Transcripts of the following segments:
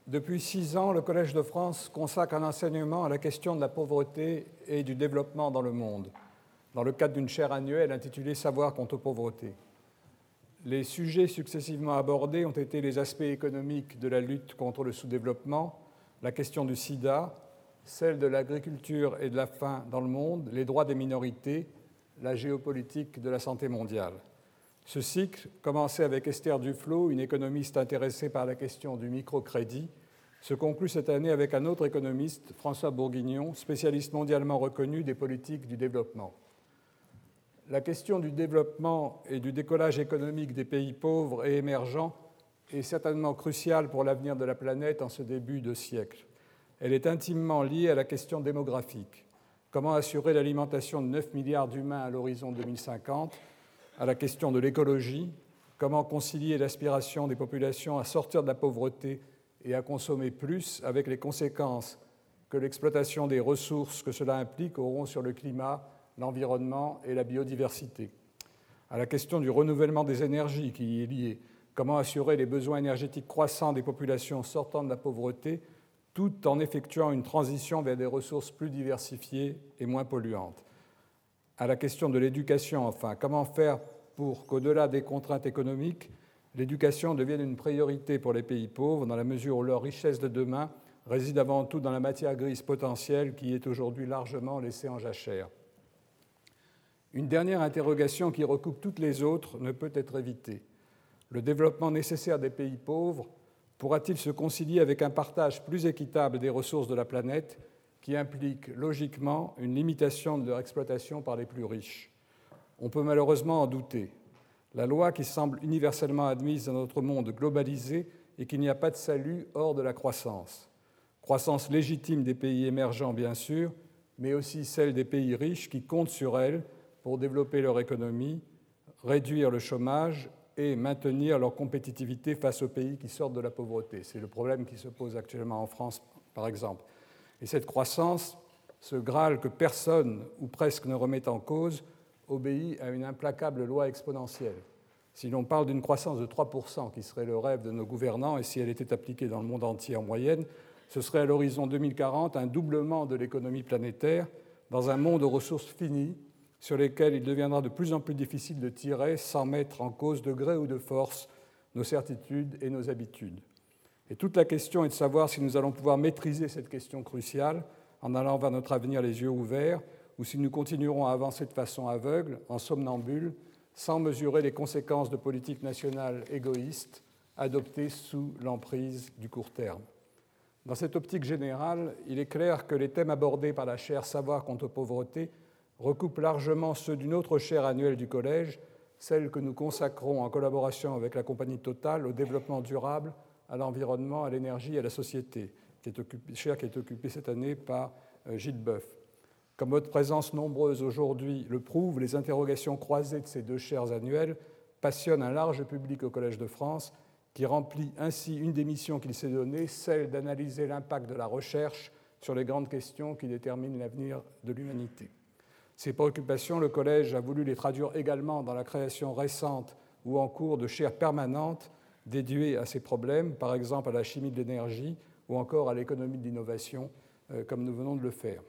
Depuis 6 ans, le Collège de France consacre un enseignement à la question de la pauvreté et du développement dans le monde, dans le cadre d'une chaire annuelle intitulée « Savoir contre pauvreté ». Les sujets successivement abordés ont été les aspects économiques de la lutte contre le sous-développement, la question du sida, celle de l'agriculture et de la faim dans le monde, les droits des minorités, la géopolitique de la santé mondiale. Ce cycle, commencé avec Esther Duflo, une économiste intéressée par la question du microcrédit, se conclut cette année avec un autre économiste, François Bourguignon, spécialiste mondialement reconnu des politiques du développement. La question du développement et du décollage économique des pays pauvres et émergents est certainement cruciale pour l'avenir de la planète en ce début de siècle. Elle est intimement liée à la question démographique. Comment assurer l'alimentation de 9 milliards d'humains à l'horizon 2050 ? À la question de l'écologie, comment concilier l'aspiration des populations à sortir de la pauvreté et à consommer plus avec les conséquences que l'exploitation des ressources que cela implique auront sur le climat, l'environnement et la biodiversité. À la question du renouvellement des énergies qui y est lié, comment assurer les besoins énergétiques croissants des populations sortant de la pauvreté tout en effectuant une transition vers des ressources plus diversifiées et moins polluantes. À la question de l'éducation, enfin, comment faire pour qu'au-delà des contraintes économiques, l'éducation devienne une priorité pour les pays pauvres, dans la mesure où leur richesse de demain réside avant tout dans la matière grise potentielle qui est aujourd'hui largement laissée en jachère. Une dernière interrogation qui recoupe toutes les autres ne peut être évitée. Le développement nécessaire des pays pauvres pourra-t-il se concilier avec un partage plus équitable des ressources de la planète qui implique logiquement une limitation de leur exploitation par les plus riches? On peut malheureusement en douter. La loi qui semble universellement admise dans notre monde globalisé est qu'il n'y a pas de salut hors de la croissance. Croissance légitime des pays émergents, bien sûr, mais aussi celle des pays riches qui comptent sur elle pour développer leur économie, réduire le chômage et maintenir leur compétitivité face aux pays qui sortent de la pauvreté. C'est le problème qui se pose actuellement en France, par exemple. Et cette croissance, ce Graal que personne ou presque ne remet en cause, obéit à une implacable loi exponentielle. Si l'on parle d'une croissance de 3%, qui serait le rêve de nos gouvernants, et si elle était appliquée dans le monde entier en moyenne, ce serait à l'horizon 2040 un doublement de l'économie planétaire dans un monde aux ressources finies sur lesquelles il deviendra de plus en plus difficile de tirer sans mettre en cause de gré ou de force nos certitudes et nos habitudes. Et toute la question est de savoir si nous allons pouvoir maîtriser cette question cruciale en allant vers notre avenir les yeux ouverts ou si nous continuerons à avancer de façon aveugle, en somnambule, sans mesurer les conséquences de politiques nationales égoïstes adoptées sous l'emprise du court terme. Dans cette optique générale, il est clair que les thèmes abordés par la chaire Savoir contre pauvreté recoupent largement ceux d'une autre chaire annuelle du Collège, celle que nous consacrons en collaboration avec la compagnie Total au développement durable, à l'environnement, à l'énergie et à la société, chaire qui est occupée cette année par Gilles Boeuf. Comme votre présence nombreuse aujourd'hui le prouve, les interrogations croisées de ces deux chaires annuelles passionnent un large public au Collège de France, qui remplit ainsi une des missions qu'il s'est donnée, celle d'analyser l'impact de la recherche sur les grandes questions qui déterminent l'avenir de l'humanité. Ces préoccupations, le Collège a voulu les traduire également dans la création récente ou en cours de chaires permanentes dédiées à ces problèmes, par exemple à la chimie de l'énergie ou encore à l'économie de l'innovation, comme nous venons de le faire.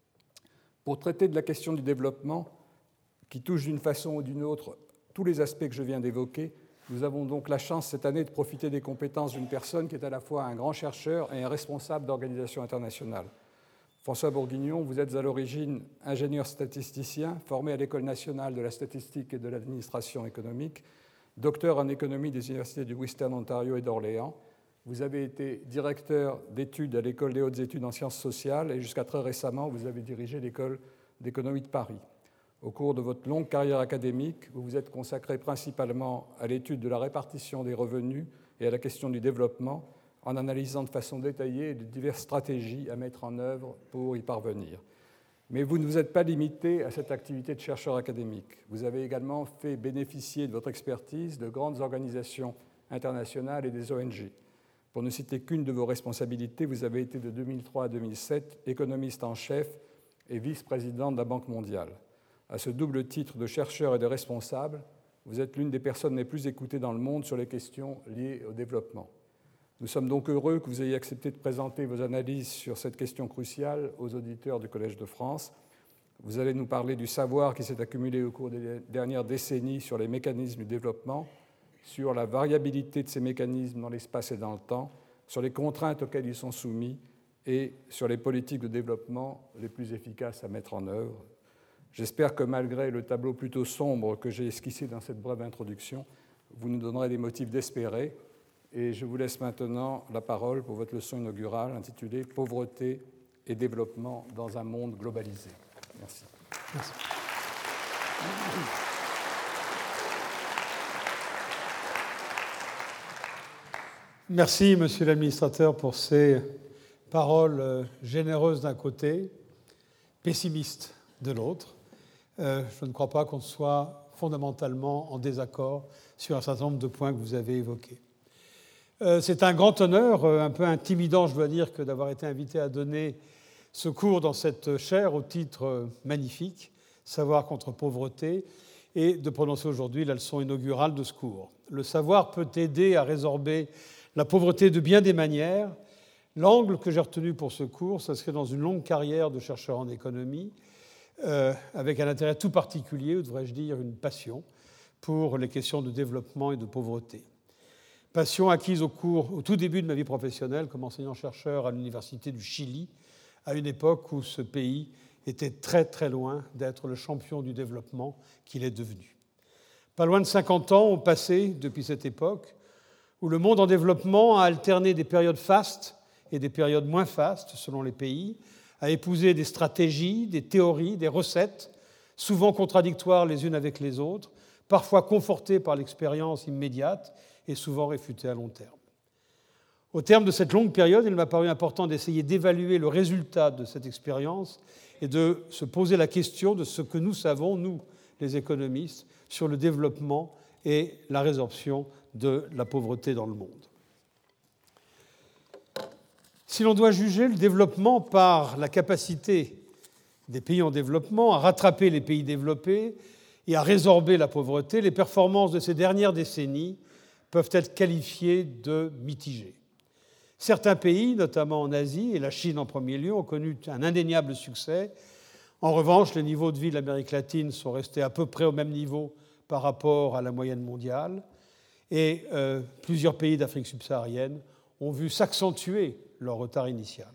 Pour traiter de la question du développement, qui touche d'une façon ou d'une autre tous les aspects que je viens d'évoquer, nous avons donc la chance cette année de profiter des compétences d'une personne qui est à la fois un grand chercheur et un responsable d'organisations internationales. François Bourguignon, vous êtes à l'origine ingénieur statisticien, formé à l'École nationale de la statistique et de l'administration économique, docteur en économie des universités du Western Ontario et d'Orléans. Vous avez été directeur d'études à l'École des hautes études en sciences sociales et jusqu'à très récemment, vous avez dirigé l'École d'économie de Paris. Au cours de votre longue carrière académique, vous vous êtes consacré principalement à l'étude de la répartition des revenus et à la question du développement, en analysant de façon détaillée les diverses stratégies à mettre en œuvre pour y parvenir. Mais vous ne vous êtes pas limité à cette activité de chercheur académique. Vous avez également fait bénéficier de votre expertise de grandes organisations internationales et des ONG. Pour ne citer qu'une de vos responsabilités, vous avez été de 2003 à 2007 économiste en chef et vice-président de la Banque mondiale. À ce double titre de chercheur et de responsable, vous êtes l'une des personnes les plus écoutées dans le monde sur les questions liées au développement. Nous sommes donc heureux que vous ayez accepté de présenter vos analyses sur cette question cruciale aux auditeurs du Collège de France. Vous allez nous parler du savoir qui s'est accumulé au cours des dernières décennies sur les mécanismes du développement, sur la variabilité de ces mécanismes dans l'espace et dans le temps, sur les contraintes auxquelles ils sont soumis et sur les politiques de développement les plus efficaces à mettre en œuvre. J'espère que malgré le tableau plutôt sombre que j'ai esquissé dans cette brève introduction, vous nous donnerez des motifs d'espérer. Et je vous laisse maintenant la parole pour votre leçon inaugurale intitulée « Pauvreté et développement dans un monde globalisé ». Merci. Merci. Merci, monsieur l'administrateur, pour ces paroles généreuses d'un côté, pessimistes de l'autre. Je ne crois pas qu'on soit fondamentalement en désaccord sur un certain nombre de points que vous avez évoqués. C'est un grand honneur, un peu intimidant, je dois dire, que d'avoir été invité à donner ce cours dans cette chaire au titre magnifique, Savoir contre pauvreté, et de prononcer aujourd'hui la leçon inaugurale de ce cours. Le savoir peut aider à résorber la pauvreté de bien des manières. L'angle que j'ai retenu pour ce cours, ça serait dans une longue carrière de chercheur en économie, avec un intérêt tout particulier, ou devrais-je dire une passion, pour les questions de développement et de pauvreté. Passion acquise au tout début de ma vie professionnelle comme enseignant-chercheur à l'Université du Chili, à une époque où ce pays était très très loin d'être le champion du développement qu'il est devenu. Pas loin de 50 ans ont passé depuis cette époque où le monde en développement a alterné des périodes fastes et des périodes moins fastes selon les pays, a épousé des stratégies, des théories, des recettes, souvent contradictoires les unes avec les autres, parfois confortées par l'expérience immédiate et souvent réfutées à long terme. Au terme de cette longue période, il m'a paru important d'essayer d'évaluer le résultat de cette expérience et de se poser la question de ce que nous savons, nous, les économistes, sur le développement et la résorption de la pauvreté dans le monde. Si l'on doit juger le développement par la capacité des pays en développement à rattraper les pays développés et à résorber la pauvreté, les performances de ces dernières décennies peuvent être qualifiées de mitigées. Certains pays, notamment en Asie et la Chine en premier lieu, ont connu un indéniable succès. En revanche, les niveaux de vie de l'Amérique latine sont restés à peu près au même niveau par rapport à la moyenne mondiale. Et plusieurs pays d'Afrique subsaharienne ont vu s'accentuer leur retard initial.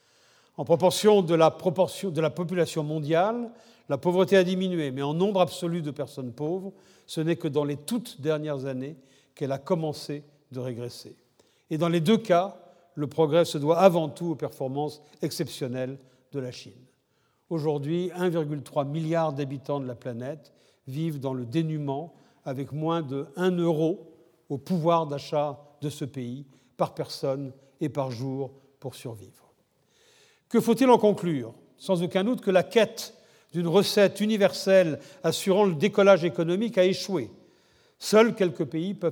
En proportion de la population mondiale, la pauvreté a diminué, mais en nombre absolu de personnes pauvres, ce n'est que dans les toutes dernières années qu'elle a commencé de régresser. Et dans les deux cas, le progrès se doit avant tout aux performances exceptionnelles de la Chine. Aujourd'hui, 1,3 milliard d'habitants de la planète vivent dans le dénuement avec moins de 1 euro au pouvoir d'achat de ce pays par personne et par jour pour survivre. Que faut-il en conclure ? Sans aucun doute que la quête d'une recette universelle assurant le décollage économique a échoué. Seuls quelques pays peuvent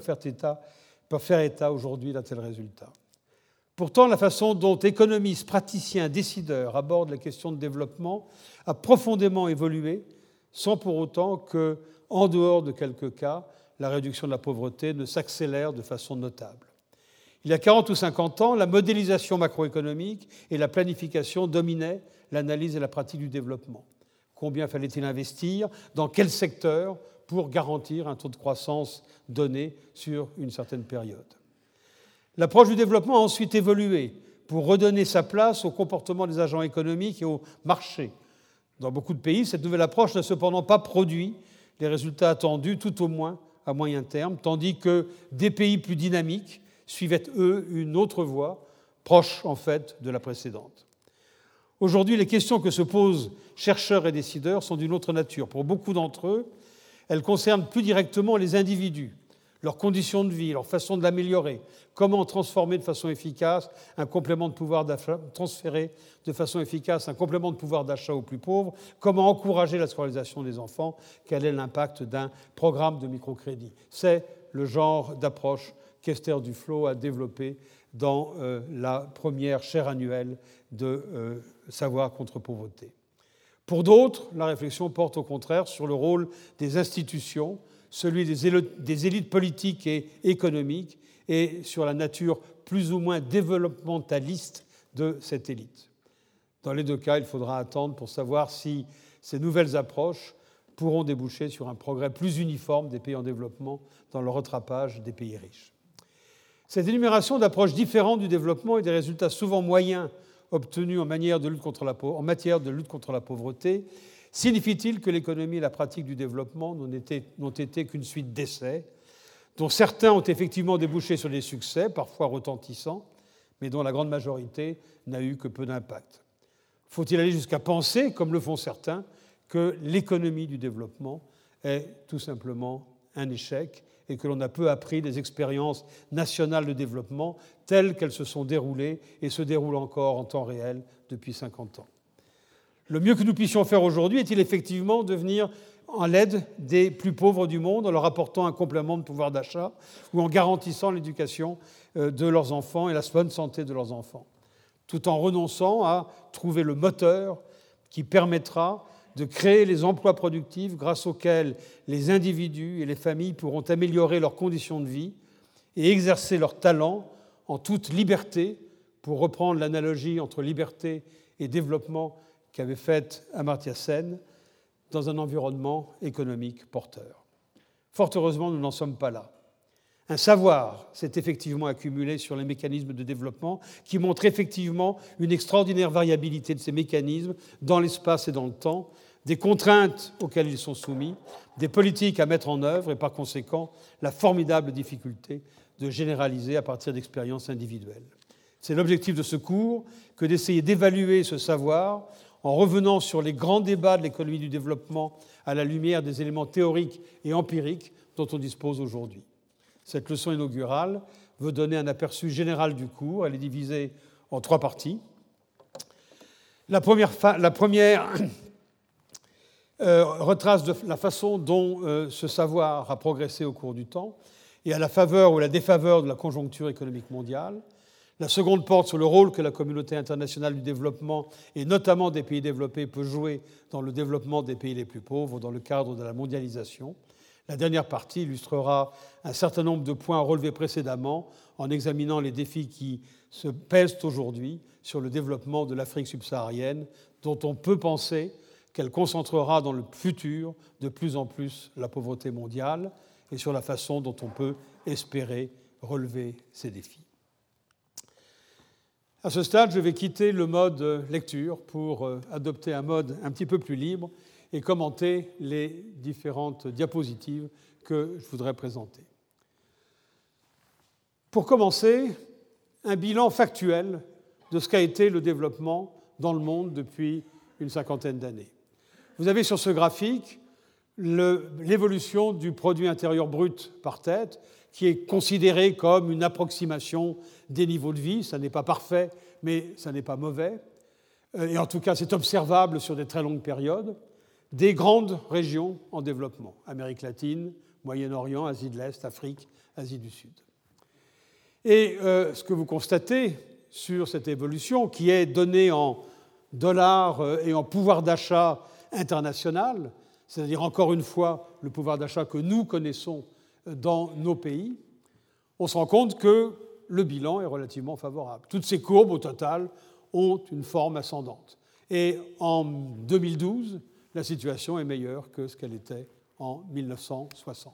faire état aujourd'hui d'un tel résultat. Pourtant, la façon dont économistes, praticiens, décideurs abordent la question de développement a profondément évolué, sans pour autant que, en dehors de quelques cas, la réduction de la pauvreté ne s'accélère de façon notable. Il y a 40 ou 50 ans, la modélisation macroéconomique et la planification dominaient l'analyse et la pratique du développement. Combien fallait-il investir ? Dans quel secteur ? Pour garantir un taux de croissance donné sur une certaine période. L'approche du développement a ensuite évolué pour redonner sa place au comportement des agents économiques et au marché. Dans beaucoup de pays, cette nouvelle approche n'a cependant pas produit les résultats attendus, tout au moins à moyen terme, tandis que des pays plus dynamiques suivaient, eux, une autre voie, proche en fait de la précédente. Aujourd'hui, les questions que se posent chercheurs et décideurs sont d'une autre nature. Pour beaucoup d'entre eux, elles concernent plus directement les individus, leurs conditions de vie, leur façon de l'améliorer, comment transformer de façon efficace un complément de pouvoir d'achat, transférer de façon efficace un complément de pouvoir d'achat aux plus pauvres, comment encourager la scolarisation des enfants, quel est l'impact d'un programme de microcrédit. C'est le genre d'approche qu'Esther Duflo a développé dans la première chaire annuelle de Savoir contre pauvreté. Pour d'autres, la réflexion porte au contraire sur le rôle des institutions, celui des élites politiques et économiques, et sur la nature plus ou moins développementaliste de cette élite. Dans les deux cas, il faudra attendre pour savoir si ces nouvelles approches pourront déboucher sur un progrès plus uniforme des pays en développement dans le rattrapage des pays riches. Cette énumération d'approches différentes du développement et des résultats souvent moyens obtenus en matière de lutte contre la pauvreté signifie-t-il que l'économie et la pratique du développement n'ont été qu'une suite d'essais, dont certains ont effectivement débouché sur des succès, parfois retentissants, mais dont la grande majorité n'a eu que peu d'impact? Faut-il aller jusqu'à penser, comme le font certains, que l'économie du développement est tout simplement un échec et que l'on a peu appris des expériences nationales de développement telles qu'elles se sont déroulées et se déroulent encore en temps réel depuis 50 ans? Le mieux que nous puissions faire aujourd'hui est-il effectivement de venir en l'aide des plus pauvres du monde en leur apportant un complément de pouvoir d'achat ou en garantissant l'éducation de leurs enfants et la bonne santé de leurs enfants, tout en renonçant à trouver le moteur qui permettra de créer les emplois productifs grâce auxquels les individus et les familles pourront améliorer leurs conditions de vie et exercer leurs talents en toute liberté, pour reprendre l'analogie entre liberté et développement qu'avait faite Amartya Sen, dans un environnement économique porteur. Fort heureusement, nous n'en sommes pas là. Un savoir s'est effectivement accumulé sur les mécanismes de développement qui montre effectivement une extraordinaire variabilité de ces mécanismes dans l'espace et dans le temps, des contraintes auxquelles ils sont soumis, des politiques à mettre en œuvre et par conséquent la formidable difficulté de généraliser à partir d'expériences individuelles. C'est l'objectif de ce cours que d'essayer d'évaluer ce savoir en revenant sur les grands débats de l'économie du développement à la lumière des éléments théoriques et empiriques dont on dispose aujourd'hui. Cette leçon inaugurale veut donner un aperçu général du cours. Elle est divisée en 3 parties. La première retrace de la façon dont ce savoir a progressé au cours du temps et à la faveur ou la défaveur de la conjoncture économique mondiale. La seconde porte sur le rôle que la communauté internationale du développement, et notamment des pays développés, peut jouer dans le développement des pays les plus pauvres dans le cadre de la mondialisation. La dernière partie illustrera un certain nombre de points relevés précédemment en examinant les défis qui se pèsent aujourd'hui sur le développement de l'Afrique subsaharienne, dont on peut penser qu'elle concentrera dans le futur de plus en plus la pauvreté mondiale, et sur la façon dont on peut espérer relever ces défis. À ce stade, je vais quitter le mode lecture pour adopter un mode un petit peu plus libre et commenter les différentes diapositives que je voudrais présenter. Pour commencer, un bilan factuel de ce qu'a été le développement dans le monde depuis une 50aine d'années. Vous avez sur ce graphique l'évolution du produit intérieur brut par tête, qui est considéré comme une approximation des niveaux de vie. Ça n'est pas parfait, mais ça n'est pas mauvais. Et en tout cas, c'est observable sur des très longues périodes. Des grandes régions en développement, Amérique latine, Moyen-Orient, Asie de l'Est, Afrique, Asie du Sud. Et ce que vous constatez sur cette évolution, qui est donnée en dollars et en pouvoir d'achat international, c'est-à-dire encore une fois le pouvoir d'achat que nous connaissons dans nos pays, on se rend compte que le bilan est relativement favorable. Toutes ces courbes, au total, ont une forme ascendante. Et en 2012, la situation est meilleure que ce qu'elle était en 1960.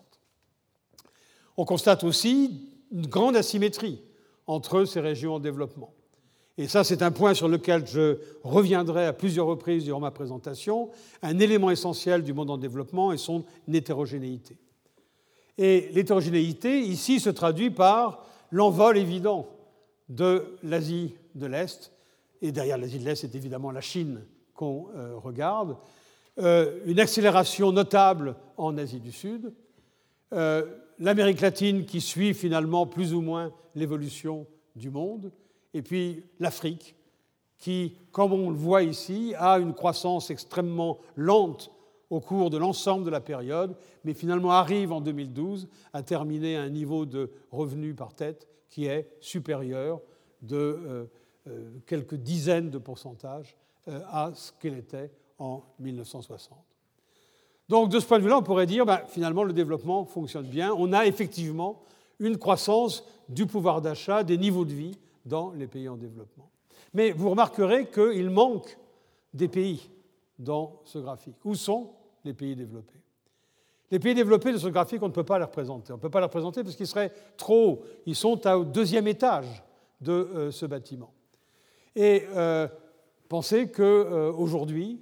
On constate aussi une grande asymétrie entre ces régions en développement. Et ça, c'est un point sur lequel je reviendrai à plusieurs reprises durant ma présentation, un élément essentiel du monde en développement est son hétérogénéité. Et l'hétérogénéité, ici, se traduit par l'envol évident de l'Asie de l'Est, et derrière l'Asie de l'Est, c'est évidemment la Chine qu'on regarde, une accélération notable en Asie du Sud, l'Amérique latine qui suit finalement plus ou moins l'évolution du monde, et puis l'Afrique qui, comme on le voit ici, a une croissance extrêmement lente au cours de l'ensemble de la période, mais finalement arrive en 2012 à terminer à un niveau de revenus par tête qui est supérieur de quelques dizaines de pourcentages à ce qu'elle était en 1960. Donc de ce point de vue-là, on pourrait dire finalement le développement fonctionne bien. On a effectivement une croissance du pouvoir d'achat, des niveaux de vie dans les pays en développement. Mais vous remarquerez qu'il manque des pays dans ce graphique. Où sont les pays développés? Les pays développés de ce graphique, on ne peut pas les représenter. On ne peut pas les représenter parce qu'ils seraient trop hauts. Ils sont au deuxième étage de ce bâtiment. Et pensez qu'aujourd'hui,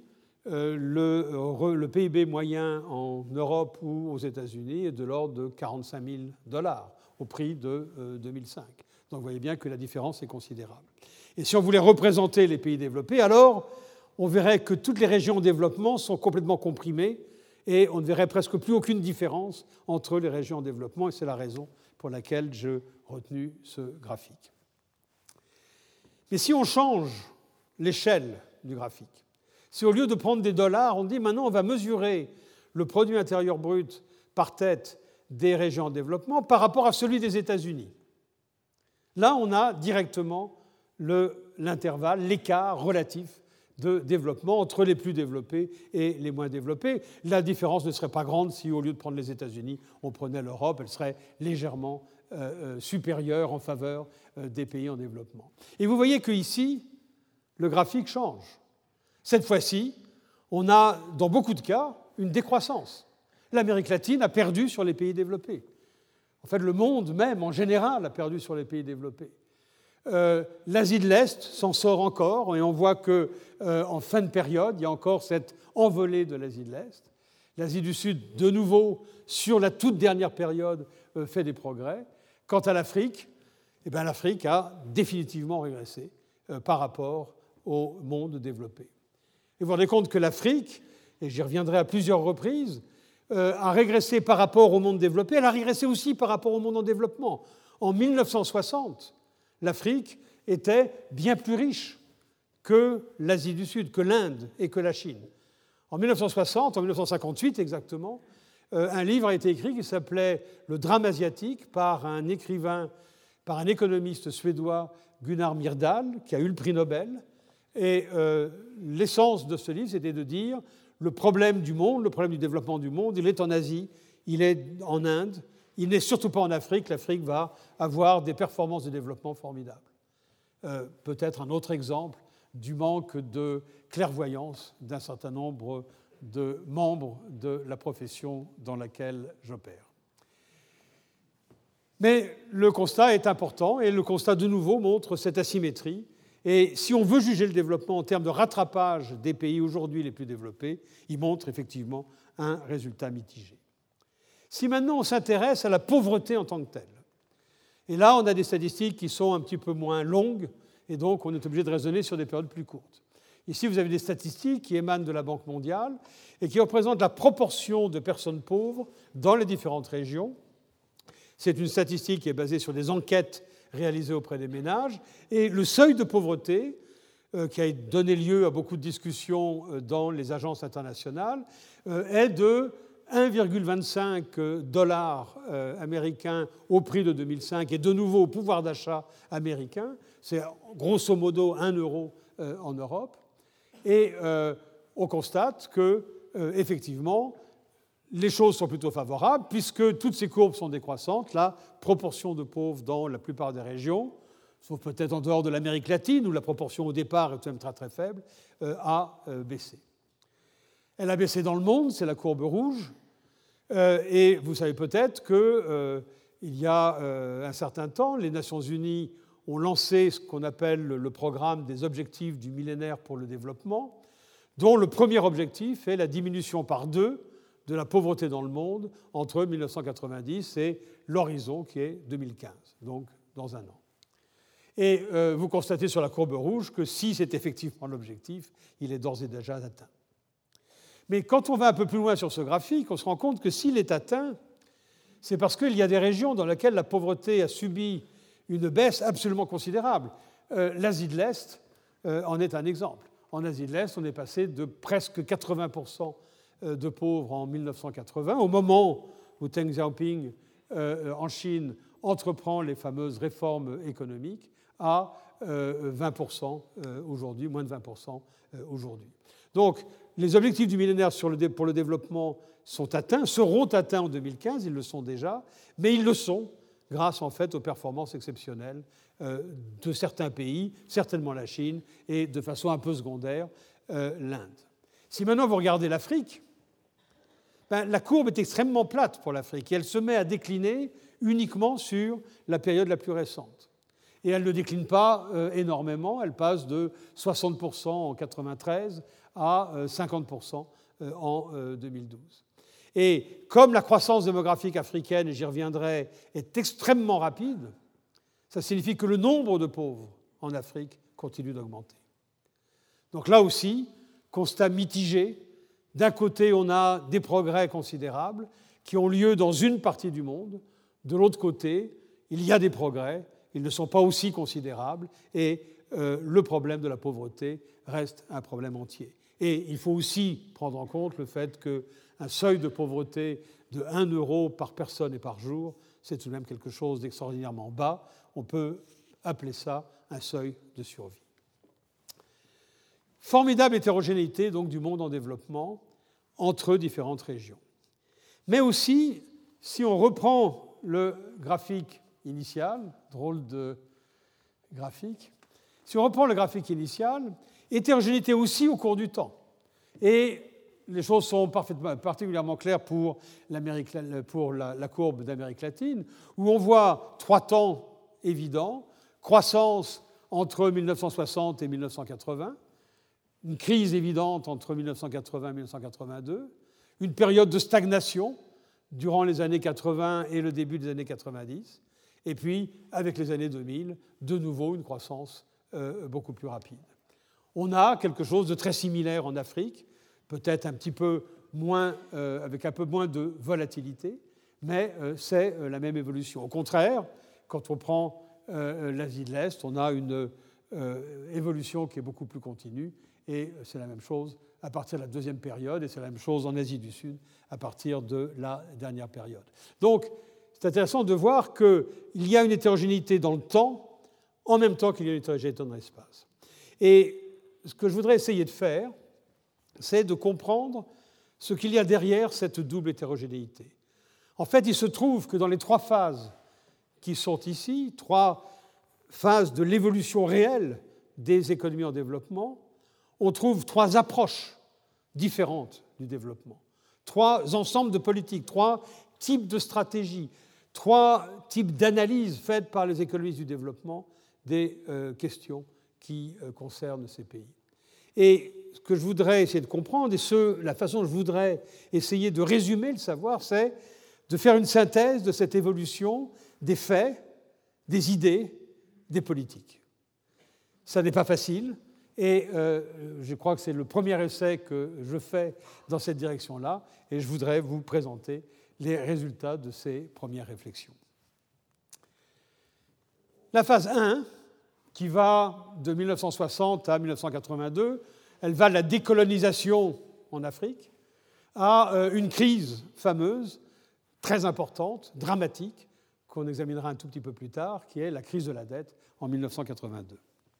le PIB moyen en Europe ou aux États-Unis est de l'ordre de 45 000 $ au prix de 2005. Donc vous voyez bien que la différence est considérable. Et si on voulait représenter les pays développés, alors on verrait que toutes les régions en développement sont complètement comprimées et on ne verrait presque plus aucune différence entre les régions en développement, et c'est la raison pour laquelle j'ai retenu ce graphique. Mais si on change l'échelle du graphique, si au lieu de prendre des dollars, on dit maintenant on va mesurer le produit intérieur brut par tête des régions en développement par rapport à celui des États-Unis, là on a directement l'intervalle, l'écart relatif de développement entre les plus développés et les moins développés. La différence ne serait pas grande si, au lieu de prendre les États-Unis, on prenait l'Europe. Elle serait légèrement supérieure en faveur des pays en développement. Et vous voyez qu'ici, le graphique change. Cette fois-ci, on a, dans beaucoup de cas, une décroissance. L'Amérique latine a perdu sur les pays développés. En fait, le monde même, en général, a perdu sur les pays développés. L'Asie de l'Est s'en sort encore, et on voit qu'en fin de période, il y a encore cette envolée de l'Asie de l'Est. L'Asie du Sud, de nouveau, sur la toute dernière période, fait des progrès. Quant à l'Afrique, l'Afrique a définitivement régressé par rapport au monde développé. Et vous vous rendez compte que l'Afrique, et j'y reviendrai à plusieurs reprises, a régressé par rapport au monde développé, elle a régressé aussi par rapport au monde en développement. En 1960, l'Afrique était bien plus riche que l'Asie du Sud, que l'Inde et que la Chine. En 1960, en 1958 exactement, un livre a été écrit qui s'appelait « Le drame asiatique » par un écrivain, par un économiste suédois, Gunnar Myrdal, qui a eu le prix Nobel. Et l'essence de ce livre, c'était de dire le problème du monde, le problème du développement du monde, il est en Asie, il est en Inde, il n'est surtout pas en Afrique. L'Afrique va avoir des performances de développement formidables. Peut-être un autre exemple du manque de clairvoyance d'un certain nombre de membres de la profession dans laquelle j'opère. Mais le constat est important, et le constat de nouveau montre cette asymétrie. Et si on veut juger le développement en termes de rattrapage des pays aujourd'hui les plus développés, il montre effectivement un résultat mitigé. Si maintenant on s'intéresse à la pauvreté en tant que telle, et là on a des statistiques qui sont un petit peu moins longues, et donc on est obligé de raisonner sur des périodes plus courtes. Ici vous avez des statistiques qui émanent de la Banque mondiale et qui représentent la proportion de personnes pauvres dans les différentes régions. C'est une statistique qui est basée sur des enquêtes réalisées auprès des ménages, et le seuil de pauvreté, qui a donné lieu à beaucoup de discussions dans les agences internationales, est de 1,25 $ américains au prix de 2005, et de nouveau au pouvoir d'achat américain. C'est grosso modo 1 euro en Europe. Et on constate que, effectivement, les choses sont plutôt favorables, puisque toutes ces courbes sont décroissantes. La proportion de pauvres dans la plupart des régions, sauf peut-être en dehors de l'Amérique latine, où la proportion au départ est tout de même très très faible, a baissé. Elle a baissé dans le monde, c'est la courbe rouge, et vous savez peut-être qu'il y a un certain temps, les Nations Unies ont lancé ce qu'on appelle le programme des objectifs du millénaire pour le développement, dont le premier objectif est la diminution par 2 de la pauvreté dans le monde entre 1990 et l'horizon qui est 2015, donc dans un an. Et vous constatez sur la courbe rouge que si c'est effectivement l'objectif, il est d'ores et déjà atteint. Mais quand on va un peu plus loin sur ce graphique, on se rend compte que s'il est atteint, c'est parce qu'il y a des régions dans lesquelles la pauvreté a subi une baisse absolument considérable. L'Asie de l'Est en est un exemple. En Asie de l'Est, on est passé de presque 80% de pauvres en 1980, au moment où Deng Xiaoping, en Chine, entreprend les fameuses réformes économiques, à 20% aujourd'hui, moins de 20% aujourd'hui. Donc, les objectifs du millénaire pour le développement sont atteints, seront atteints en 2015, ils le sont déjà, mais ils le sont grâce en fait aux performances exceptionnelles de certains pays, certainement la Chine, et de façon un peu secondaire, l'Inde. Si maintenant vous regardez l'Afrique, la courbe est extrêmement plate pour l'Afrique et elle se met à décliner uniquement sur la période la plus récente. Et elle ne décline pas énormément, elle passe de 60% en 1993 à 50% en 2012. Et comme la croissance démographique africaine, et j'y reviendrai, est extrêmement rapide, ça signifie que le nombre de pauvres en Afrique continue d'augmenter. Donc là aussi, constat mitigé. D'un côté, on a des progrès considérables qui ont lieu dans une partie du monde. De l'autre côté, il y a des progrès, ils ne sont pas aussi considérables et le problème de la pauvreté reste un problème entier. Et il faut aussi prendre en compte le fait qu'un seuil de pauvreté de 1 euro par personne et par jour, c'est tout de même quelque chose d'extraordinairement bas. On peut appeler ça un seuil de survie. Formidable hétérogénéité donc du monde en développement entre différentes régions. Mais aussi, si on reprend le graphique initial, drôle de graphique, si on reprend le graphique initial, hétérogénéité aussi au cours du temps. Et les choses sont particulièrement claires pour la courbe d'Amérique latine, où on voit 3 temps évidents, croissance entre 1960 et 1980, une crise évidente entre 1980 et 1982, une période de stagnation durant les années 80 et le début des années 90, et puis, avec les années 2000, de nouveau une croissance beaucoup plus rapide. On a quelque chose de très similaire en Afrique, peut-être un petit peu moins, avec un peu moins de volatilité, mais c'est la même évolution. Au contraire, quand on prend l'Asie de l'Est, on a une évolution qui est beaucoup plus continue, et c'est la même chose à partir de la deuxième période, et c'est la même chose en Asie du Sud à partir de la dernière période. Donc, c'est intéressant de voir qu'il y a une hétérogénéité dans le temps, en même temps qu'il y a une hétérogénéité dans l'espace. Et ce que je voudrais essayer de faire, c'est de comprendre ce qu'il y a derrière cette double hétérogénéité. En fait, il se trouve que dans les 3 phases qui sont ici, 3 phases de l'évolution réelle des économies en développement, on trouve 3 approches différentes du développement, 3 ensembles de politiques, 3 types de stratégies, 3 types d'analyses faites par les économistes du développement des questions qui concernent ces pays. Et ce que je voudrais essayer de comprendre, et la façon dont je voudrais essayer de résumer le savoir, c'est de faire une synthèse de cette évolution des faits, des idées, des politiques. Ça n'est pas facile, et je crois que c'est le premier essai que je fais dans cette direction-là, et je voudrais vous présenter les résultats de ces premières réflexions. La phase 1, qui va de 1960 à 1982, elle va de la décolonisation en Afrique à une crise fameuse, très importante, dramatique, qu'on examinera un tout petit peu plus tard, qui est la crise de la dette en 1982.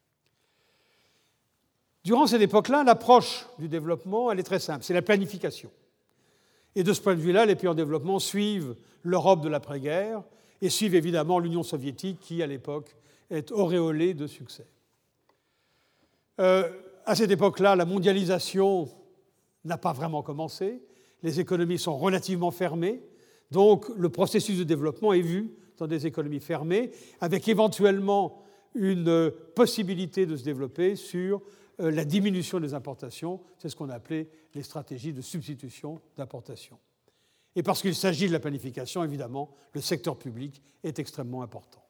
Durant cette époque-là, l'approche du développement, elle est très simple, c'est la planification. Et de ce point de vue-là, les pays en développement suivent l'Europe de l'après-guerre et suivent évidemment l'Union soviétique qui, à l'époque, est auréolée de succès. À cette époque-là, la mondialisation n'a pas vraiment commencé. Les économies sont relativement fermées. Donc, le processus de développement est vu dans des économies fermées, avec éventuellement une possibilité de se développer sur la diminution des importations. C'est ce qu'on a appelé les stratégies de substitution d'importation. Et parce qu'il s'agit de la planification, évidemment, le secteur public est extrêmement important.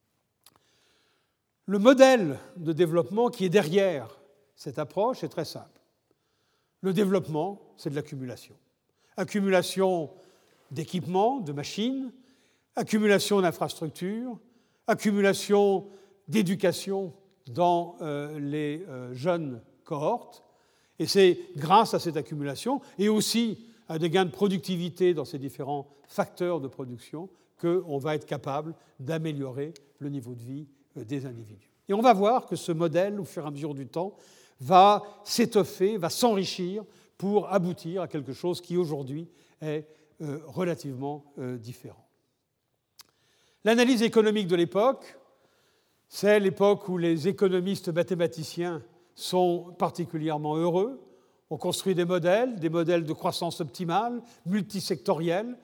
Le modèle de développement qui est derrière cette approche est très simple. Le développement, c'est de l'accumulation. Accumulation d'équipements, de machines, accumulation d'infrastructures, accumulation d'éducation dans les jeunes cohortes. Et c'est grâce à cette accumulation et aussi à des gains de productivité dans ces différents facteurs de production qu'on va être capable d'améliorer le niveau de vie des individus. Et on va voir que ce modèle, au fur et à mesure du temps, va s'étoffer, va s'enrichir pour aboutir à quelque chose qui aujourd'hui est relativement différent. L'analyse économique de l'époque, c'est l'époque où les économistes mathématiciens sont particulièrement heureux. On construit des modèles de croissance optimale, multisectoriels,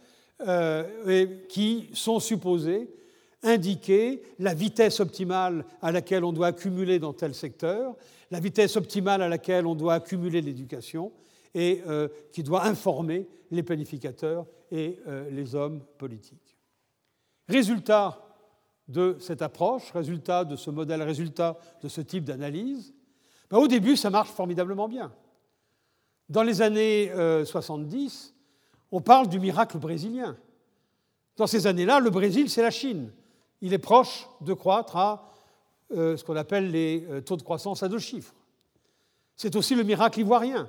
qui sont supposés indiquer la vitesse optimale à laquelle on doit accumuler dans tel secteur, la vitesse optimale à laquelle on doit accumuler l'éducation, et qui doit informer les planificateurs et les hommes politiques. Résultat de cette approche, résultat de ce modèle, résultat de ce type d'analyse, au début, ça marche formidablement bien. Dans les années 70, on parle du miracle brésilien. Dans ces années-là, le Brésil, c'est la Chine. Il est proche de croître à ce qu'on appelle les taux de croissance à 2 chiffres. C'est aussi le miracle ivoirien.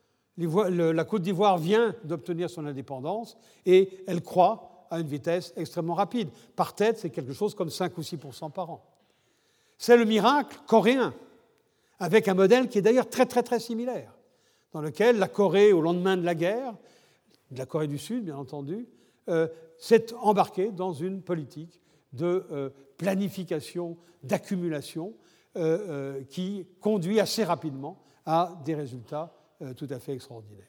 La Côte d'Ivoire vient d'obtenir son indépendance et elle croît à une vitesse extrêmement rapide. Par tête, c'est quelque chose comme 5 ou 6% par an. C'est le miracle coréen, avec un modèle qui est d'ailleurs très, très, très similaire, dans lequel la Corée, au lendemain de la guerre, de la Corée du Sud, bien entendu, s'est embarquée dans une politique de planification, d'accumulation, qui conduit assez rapidement à des résultats tout à fait extraordinaires.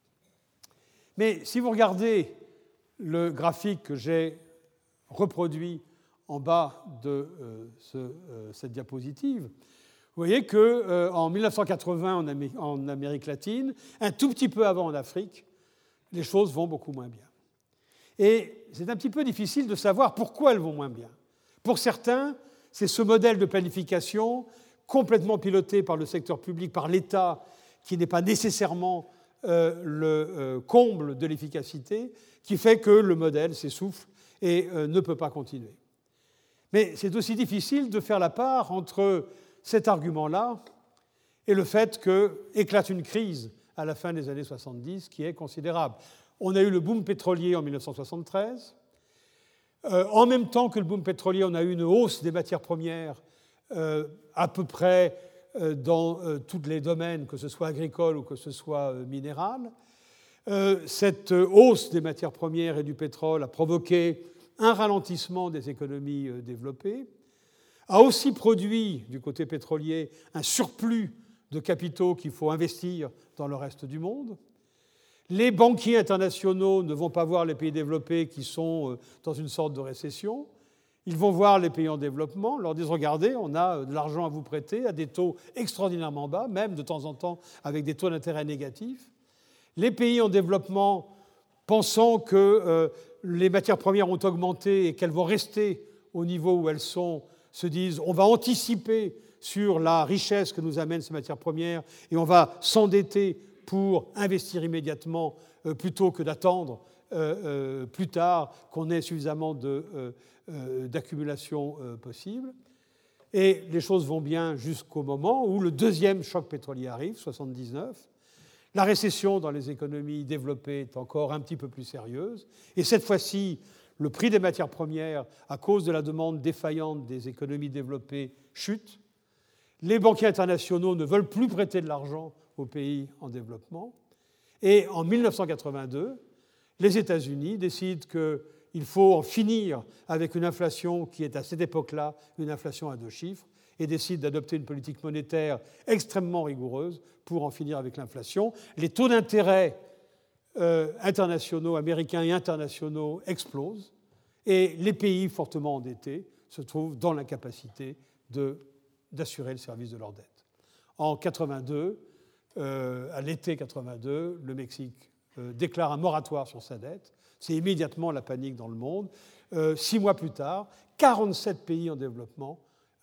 Mais si vous regardez le graphique que j'ai reproduit en bas de cette diapositive, vous voyez qu'en 1980 en Amérique latine, un tout petit peu avant en Afrique, les choses vont beaucoup moins bien. Et c'est un petit peu difficile de savoir pourquoi elles vont moins bien. Pour certains, c'est ce modèle de planification complètement piloté par le secteur public, par l'État, qui n'est pas nécessairement le comble de l'efficacité, qui fait que le modèle s'essouffle et ne peut pas continuer. Mais c'est aussi difficile de faire la part entre cet argument-là et le fait qu'éclate une crise à la fin des années 70 qui est considérable. On a eu le boom pétrolier en 1973. En même temps que le boom pétrolier, on a eu une hausse des matières premières à peu près dans tous les domaines, que ce soit agricole ou que ce soit minéral. Cette hausse des matières premières et du pétrole a provoqué un ralentissement des économies développées, a aussi produit, du côté pétrolier, un surplus de capitaux qu'il faut investir dans le reste du monde. Les banquiers internationaux ne vont pas voir les pays développés qui sont dans une sorte de récession. Ils vont voir les pays en développement, leur disent « Regardez, on a de l'argent à vous prêter à des taux extraordinairement bas, même de temps en temps avec des taux d'intérêt négatifs. » Les pays en développement, pensant que les matières premières ont augmenté et qu'elles vont rester au niveau où elles sont, se disent « On va anticiper sur la richesse que nous amènent ces matières premières et on va s'endetter pour investir immédiatement plutôt que d'attendre plus tard qu'on ait suffisamment d'accumulation possible. » Et les choses vont bien jusqu'au moment où le deuxième choc pétrolier arrive, 1979. La récession dans les économies développées est encore un petit peu plus sérieuse. Et cette fois-ci, le prix des matières premières, à cause de la demande défaillante des économies développées, chute. Les banquiers internationaux ne veulent plus prêter de l'argent aux pays en développement. Et en 1982, les États-Unis décident qu'il faut en finir avec une inflation qui est à cette époque-là une inflation à 2 chiffres et décident d'adopter une politique monétaire extrêmement rigoureuse pour en finir avec l'inflation. Les taux d'intérêt internationaux, américains et internationaux explosent et les pays fortement endettés se trouvent dans l'incapacité d'assurer le service de leur dette. En 82, à l'été 82, le Mexique déclare un moratoire sur sa dette. C'est immédiatement la panique dans le monde. 6 mois plus tard, 47 pays en développement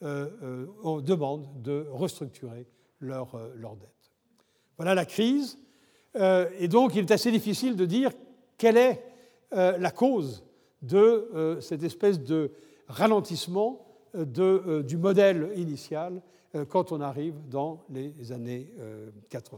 demandent de restructurer leur dette. Voilà la crise. Et donc, il est assez difficile de dire quelle est la cause de cette espèce de ralentissement du modèle initial quand on arrive dans les années 80.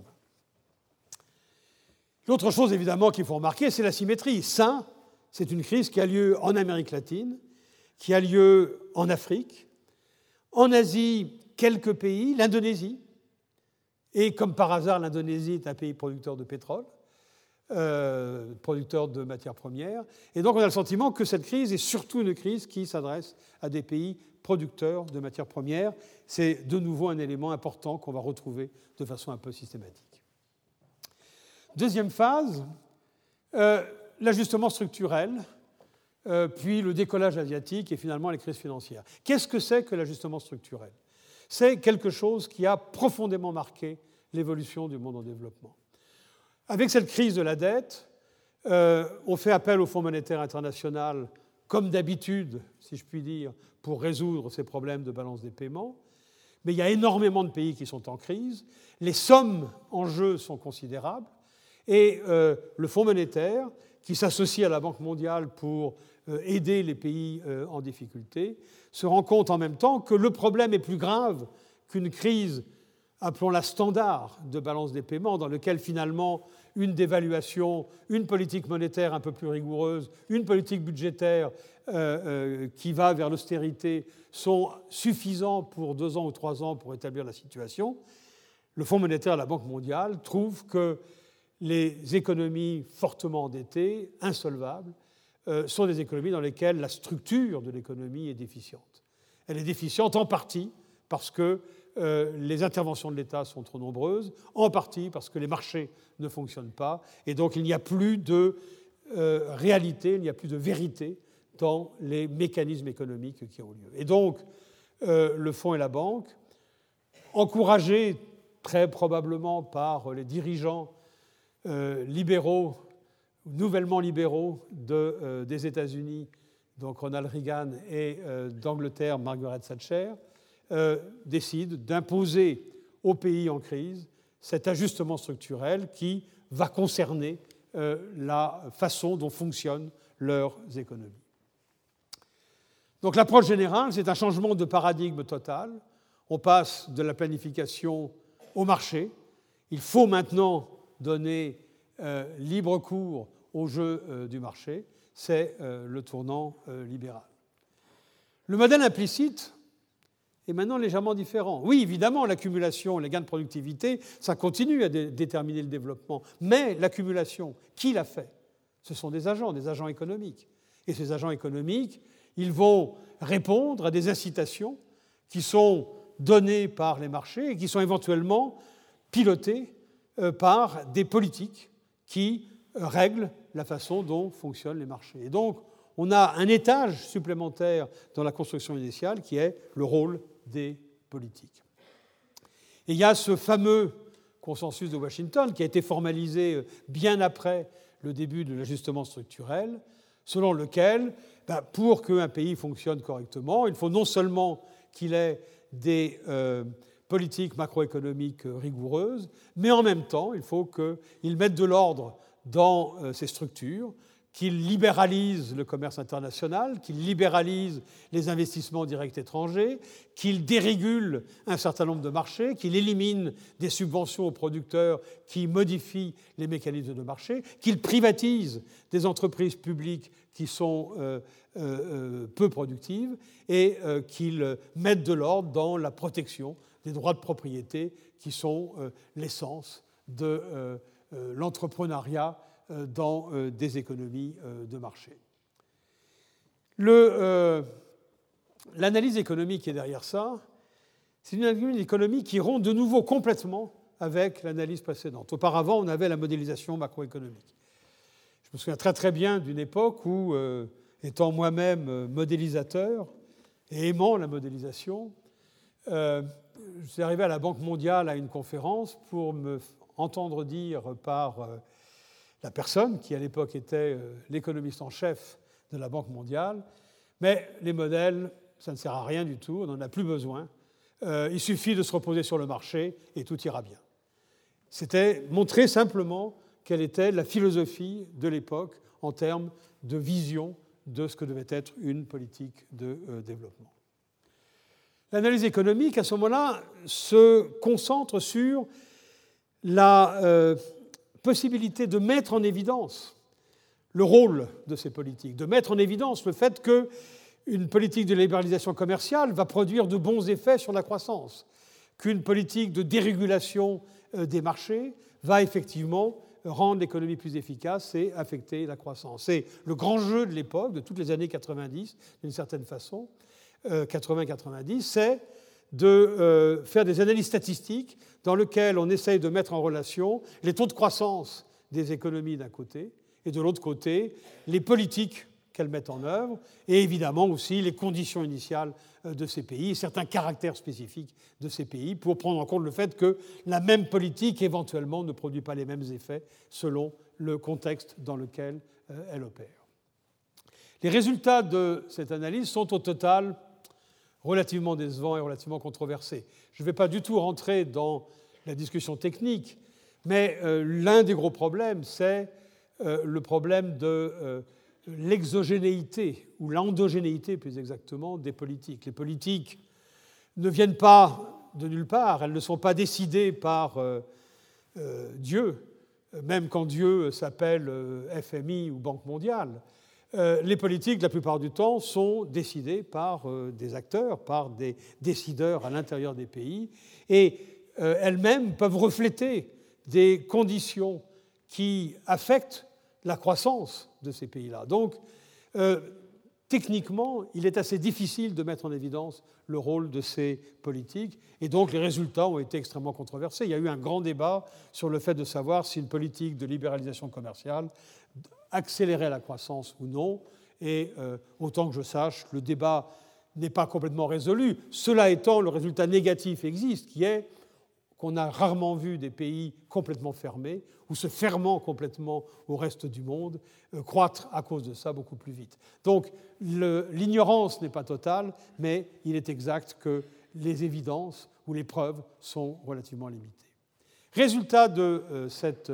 L'autre chose, évidemment, qu'il faut remarquer, c'est la symétrie. Ça, c'est une crise qui a lieu en Amérique latine, qui a lieu en Afrique, en Asie, quelques pays, l'Indonésie, et comme par hasard, l'Indonésie est un pays producteur de pétrole. producteurs de matières premières. Et donc on a le sentiment que cette crise est surtout une crise qui s'adresse à des pays producteurs de matières premières. C'est de nouveau un élément important qu'on va retrouver de façon un peu systématique. Deuxième phase, l'ajustement structurel, puis le décollage asiatique et finalement les crises financières. Qu'est-ce que c'est que l'ajustement structurel ? C'est quelque chose qui a profondément marqué l'évolution du monde en développement. Avec cette crise de la dette, on fait appel au Fonds monétaire international, comme d'habitude, si je puis dire, pour résoudre ces problèmes de balance des paiements. Mais il y a énormément de pays qui sont en crise. Les sommes en jeu sont considérables. Et le Fonds monétaire, qui s'associe à la Banque mondiale pour aider les pays en difficulté, se rend compte en même temps que le problème est plus grave qu'une crise, appelons-la standard, de balance des paiements, dans lequel finalement une dévaluation, une politique monétaire un peu plus rigoureuse, une politique budgétaire qui va vers l'austérité sont suffisants pour 2 ans ou 3 ans pour établir la situation. Le Fonds monétaire et la Banque mondiale trouvent que les économies fortement endettées, insolvables, sont des économies dans lesquelles la structure de l'économie est déficiente. Elle est déficiente en partie parce que les interventions de l'État sont trop nombreuses, en partie parce que les marchés ne fonctionnent pas, et donc il n'y a plus de réalité, il n'y a plus de vérité dans les mécanismes économiques qui ont lieu. Et donc, le Fonds et la Banque, encouragés très probablement par les dirigeants libéraux, nouvellement libéraux des États-Unis, donc Ronald Reagan, et d'Angleterre, Margaret Thatcher, décident d'imposer aux pays en crise cet ajustement structurel qui va concerner la façon dont fonctionnent leurs économies. Donc l'approche générale, c'est un changement de paradigme total. On passe de la planification au marché. Il faut maintenant donner libre cours au jeu du marché. C'est le tournant libéral. Le modèle implicite est maintenant légèrement différent. Oui, évidemment, l'accumulation, les gains de productivité, ça continue à déterminer le développement. Mais l'accumulation, qui l'a fait ? Ce sont des agents économiques. Et ces agents économiques, ils vont répondre à des incitations qui sont données par les marchés et qui sont éventuellement pilotées par des politiques qui règlent la façon dont fonctionnent les marchés. Et donc, on a un étage supplémentaire dans la construction initiale qui est le rôle des politiques. Et il y a ce fameux consensus de Washington qui a été formalisé bien après le début de l'ajustement structurel, selon lequel, pour qu'un pays fonctionne correctement, il faut non seulement qu'il ait des politiques macroéconomiques rigoureuses, mais en même temps, il faut qu'il mette de l'ordre dans ses structures, qu'il libéralise le commerce international, qu'il libéralise les investissements directs étrangers, qu'il dérégule un certain nombre de marchés, qu'il élimine des subventions aux producteurs qui modifient les mécanismes de marché, qu'il privatise des entreprises publiques qui sont peu productives et qu'il mette de l'ordre dans la protection des droits de propriété qui sont l'essence de l'entrepreneuriat dans des économies de marché. L'analyse économique qui est derrière ça, c'est une analyse économique qui rompt de nouveau complètement avec l'analyse précédente. Auparavant, on avait la modélisation macroéconomique. Je me souviens très très bien d'une époque où, étant moi-même modélisateur et aimant la modélisation, je suis arrivé à la Banque mondiale à une conférence pour me entendre dire par la personne qui à l'époque était l'économiste en chef de la Banque mondiale, mais les modèles, ça ne sert à rien du tout, on n'en a plus besoin, il suffit de se reposer sur le marché et tout ira bien. C'était montrer simplement quelle était la philosophie de l'époque en termes de vision de ce que devait être une politique de développement. L'analyse économique, à ce moment-là, se concentre sur la possibilité de mettre en évidence le rôle de ces politiques, de mettre en évidence le fait qu'une politique de libéralisation commerciale va produire de bons effets sur la croissance, qu'une politique de dérégulation des marchés va effectivement rendre l'économie plus efficace et affecter la croissance. C'est le grand jeu de l'époque, de toutes les années 90, d'une certaine façon, 80-90, c'est de faire des analyses statistiques dans lesquelles on essaye de mettre en relation les taux de croissance des économies d'un côté et de l'autre côté les politiques qu'elles mettent en œuvre et évidemment aussi les conditions initiales de ces pays et certains caractères spécifiques de ces pays pour prendre en compte le fait que la même politique éventuellement ne produit pas les mêmes effets selon le contexte dans lequel elle opère. Les résultats de cette analyse sont au total relativement décevants et relativement controversés. Je ne vais pas du tout rentrer dans la discussion technique, mais l'un des gros problèmes, c'est le problème de l'exogénéité, ou l'endogénéité plus exactement, des politiques. Les politiques ne viennent pas de nulle part, elles ne sont pas décidées par Dieu, même quand Dieu s'appelle FMI ou Banque mondiale. Les politiques, la plupart du temps, sont décidées par des acteurs, par des décideurs à l'intérieur des pays, et elles-mêmes peuvent refléter des conditions qui affectent la croissance de ces pays-là. Donc, techniquement, il est assez difficile de mettre en évidence le rôle de ces politiques, et donc les résultats ont été extrêmement controversés. Il y a eu un grand débat sur le fait de savoir si une politique de libéralisation commerciale accélérer la croissance ou non, et autant que je sache, le débat n'est pas complètement résolu. Cela étant, le résultat négatif existe, qui est qu'on a rarement vu des pays complètement fermés, ou se fermant complètement au reste du monde, croître à cause de ça beaucoup plus vite. Donc l'ignorance n'est pas totale, mais il est exact que les évidences ou les preuves sont relativement limitées. Résultat de cette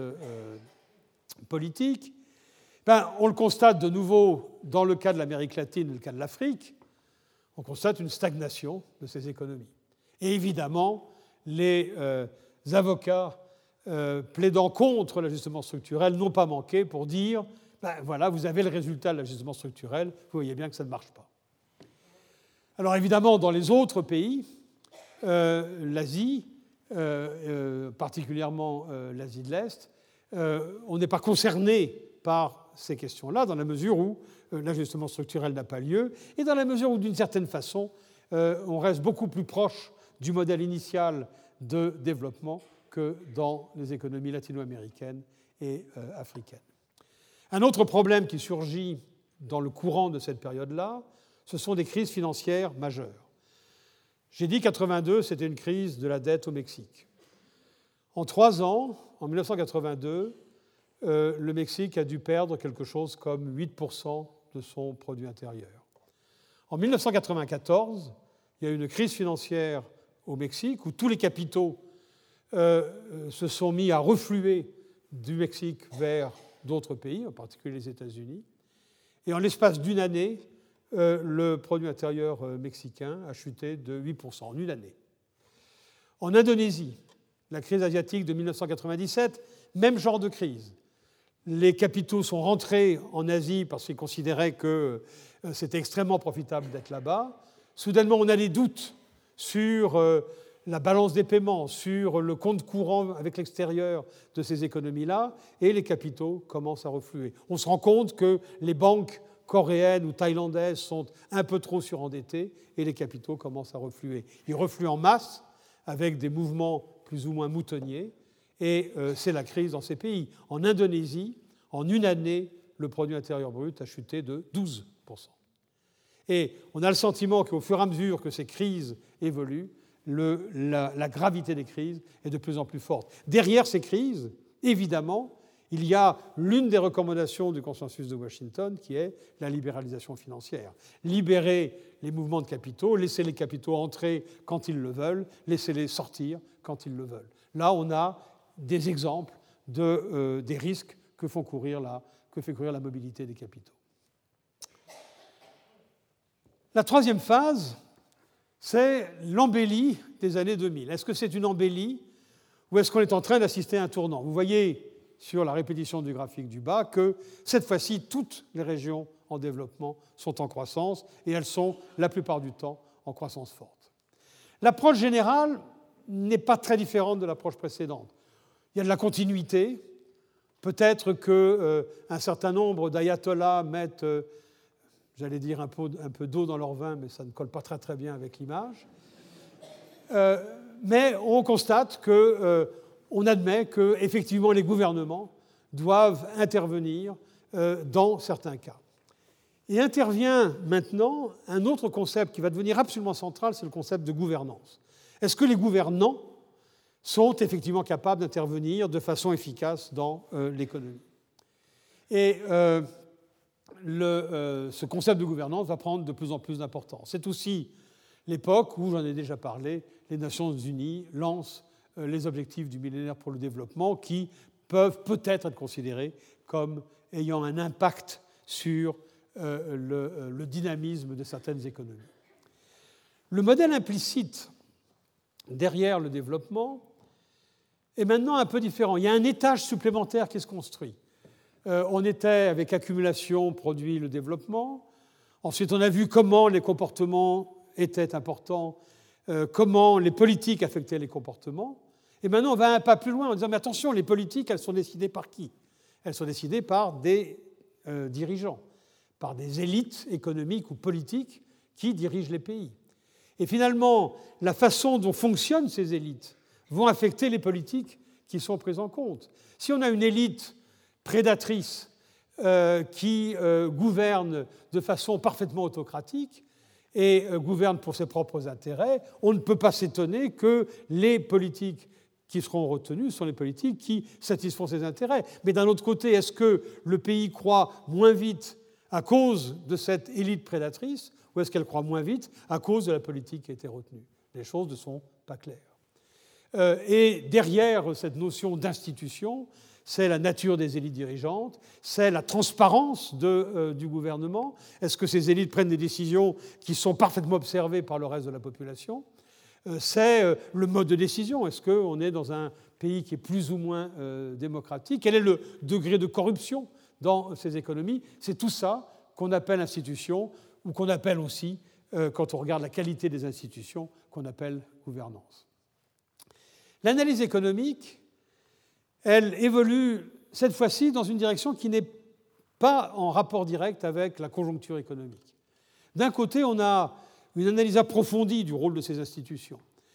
politique, on le constate de nouveau dans le cas de l'Amérique latine et le cas de l'Afrique, on constate une stagnation de ces économies. Et évidemment, les avocats plaidant contre l'ajustement structurel n'ont pas manqué pour dire voilà, vous avez le résultat de l'ajustement structurel, vous voyez bien que ça ne marche pas. Alors évidemment, dans les autres pays, l'Asie, particulièrement l'Asie de l'Est, on n'est pas concerné par ces questions-là, dans la mesure où l'ajustement structurel n'a pas lieu, et dans la mesure où, d'une certaine façon, on reste beaucoup plus proche du modèle initial de développement que dans les économies latino-américaines et africaines. Un autre problème qui surgit dans le courant de cette période-là, ce sont des crises financières majeures. J'ai dit 82, c'était une crise de la dette au Mexique. En 3 ans, en 1982, le Mexique a dû perdre quelque chose comme 8% de son produit intérieur. En 1994, il y a eu une crise financière au Mexique où tous les capitaux se sont mis à refluer du Mexique vers d'autres pays, en particulier les États-Unis. Et en l'espace d'une année, le produit intérieur mexicain a chuté de 8% en une année. En Indonésie, la crise asiatique de 1997, même genre de crise. Les capitaux sont rentrés en Asie parce qu'ils considéraient que c'était extrêmement profitable d'être là-bas. Soudainement, on a des doutes sur la balance des paiements, sur le compte courant avec l'extérieur de ces économies-là, et les capitaux commencent à refluer. On se rend compte que les banques coréennes ou thaïlandaises sont un peu trop surendettées, et les capitaux commencent à refluer. Ils refluent en masse, avec des mouvements plus ou moins moutonniers, et c'est la crise dans ces pays. En Indonésie, en une année, le produit intérieur brut a chuté de 12%. Et on a le sentiment qu'au fur et à mesure que ces crises évoluent, la gravité des crises est de plus en plus forte. Derrière ces crises, évidemment, il y a l'une des recommandations du consensus de Washington qui est la libéralisation financière. Libérer les mouvements de capitaux, laisser les capitaux entrer quand ils le veulent, laisser-les sortir quand ils le veulent. Là, on a des exemples des risques que fait courir la mobilité des capitaux. La troisième phase, c'est l'embellie des années 2000. Est-ce que c'est une embellie ou est-ce qu'on est en train d'assister à un tournant ? Vous voyez sur la répétition du graphique du bas que cette fois-ci, toutes les régions en développement sont en croissance et elles sont la plupart du temps en croissance forte. L'approche générale n'est pas très différente de l'approche précédente. Il y a de la continuité. Peut-être qu'un certain nombre d'ayatollahs mettent, j'allais dire, un peu d'eau dans leur vin, mais ça ne colle pas très très bien avec l'image. Mais on constate qu'on admet qu'effectivement les gouvernements doivent intervenir dans certains cas. Et intervient maintenant un autre concept qui va devenir absolument central, c'est le concept de gouvernance. Est-ce que les gouvernants sont effectivement capables d'intervenir de façon efficace dans l'économie? Et ce concept de gouvernance va prendre de plus en plus d'importance. C'est aussi l'époque où, j'en ai déjà parlé, les Nations Unies lancent les objectifs du millénaire pour le développement qui peuvent peut-être être considérés comme ayant un impact sur le dynamisme de certaines économies. Le modèle implicite derrière le développement est maintenant un peu différent. Il y a un étage supplémentaire qui se construit. On était avec accumulation, produit, le développement. Ensuite, on a vu comment les comportements étaient importants, comment les politiques affectaient les comportements. Et maintenant, on va un pas plus loin en disant, mais attention, les politiques, elles sont décidées par qui? Elles sont décidées par des dirigeants, par des élites économiques ou politiques qui dirigent les pays. Et finalement, la façon dont fonctionnent ces élites vont affecter les politiques qui sont prises en compte. Si on a une élite prédatrice qui gouverne de façon parfaitement autocratique et gouverne pour ses propres intérêts, on ne peut pas s'étonner que les politiques qui seront retenues sont les politiques qui satisfont ses intérêts. Mais d'un autre côté, est-ce que le pays croît moins vite à cause de cette élite prédatrice ou est-ce qu'elle croît moins vite à cause de la politique qui a été retenue? Les choses ne sont pas claires. Et derrière cette notion d'institution, c'est la nature des élites dirigeantes, c'est la transparence du gouvernement. Est-ce que ces élites prennent des décisions qui sont parfaitement observées par le reste de la population? C'est le mode de décision. Est-ce qu'on est dans un pays qui est plus ou moins démocratique? Quel est le degré de corruption dans ces économies? C'est tout ça qu'on appelle institution, ou qu'on appelle aussi, quand on regarde la qualité des institutions, qu'on appelle gouvernance. L'analyse économique, elle évolue cette fois-ci dans une direction qui n'est pas en rapport direct avec la conjoncture économique. D'un côté, on a une analyse approfondie du rôle de ces institutions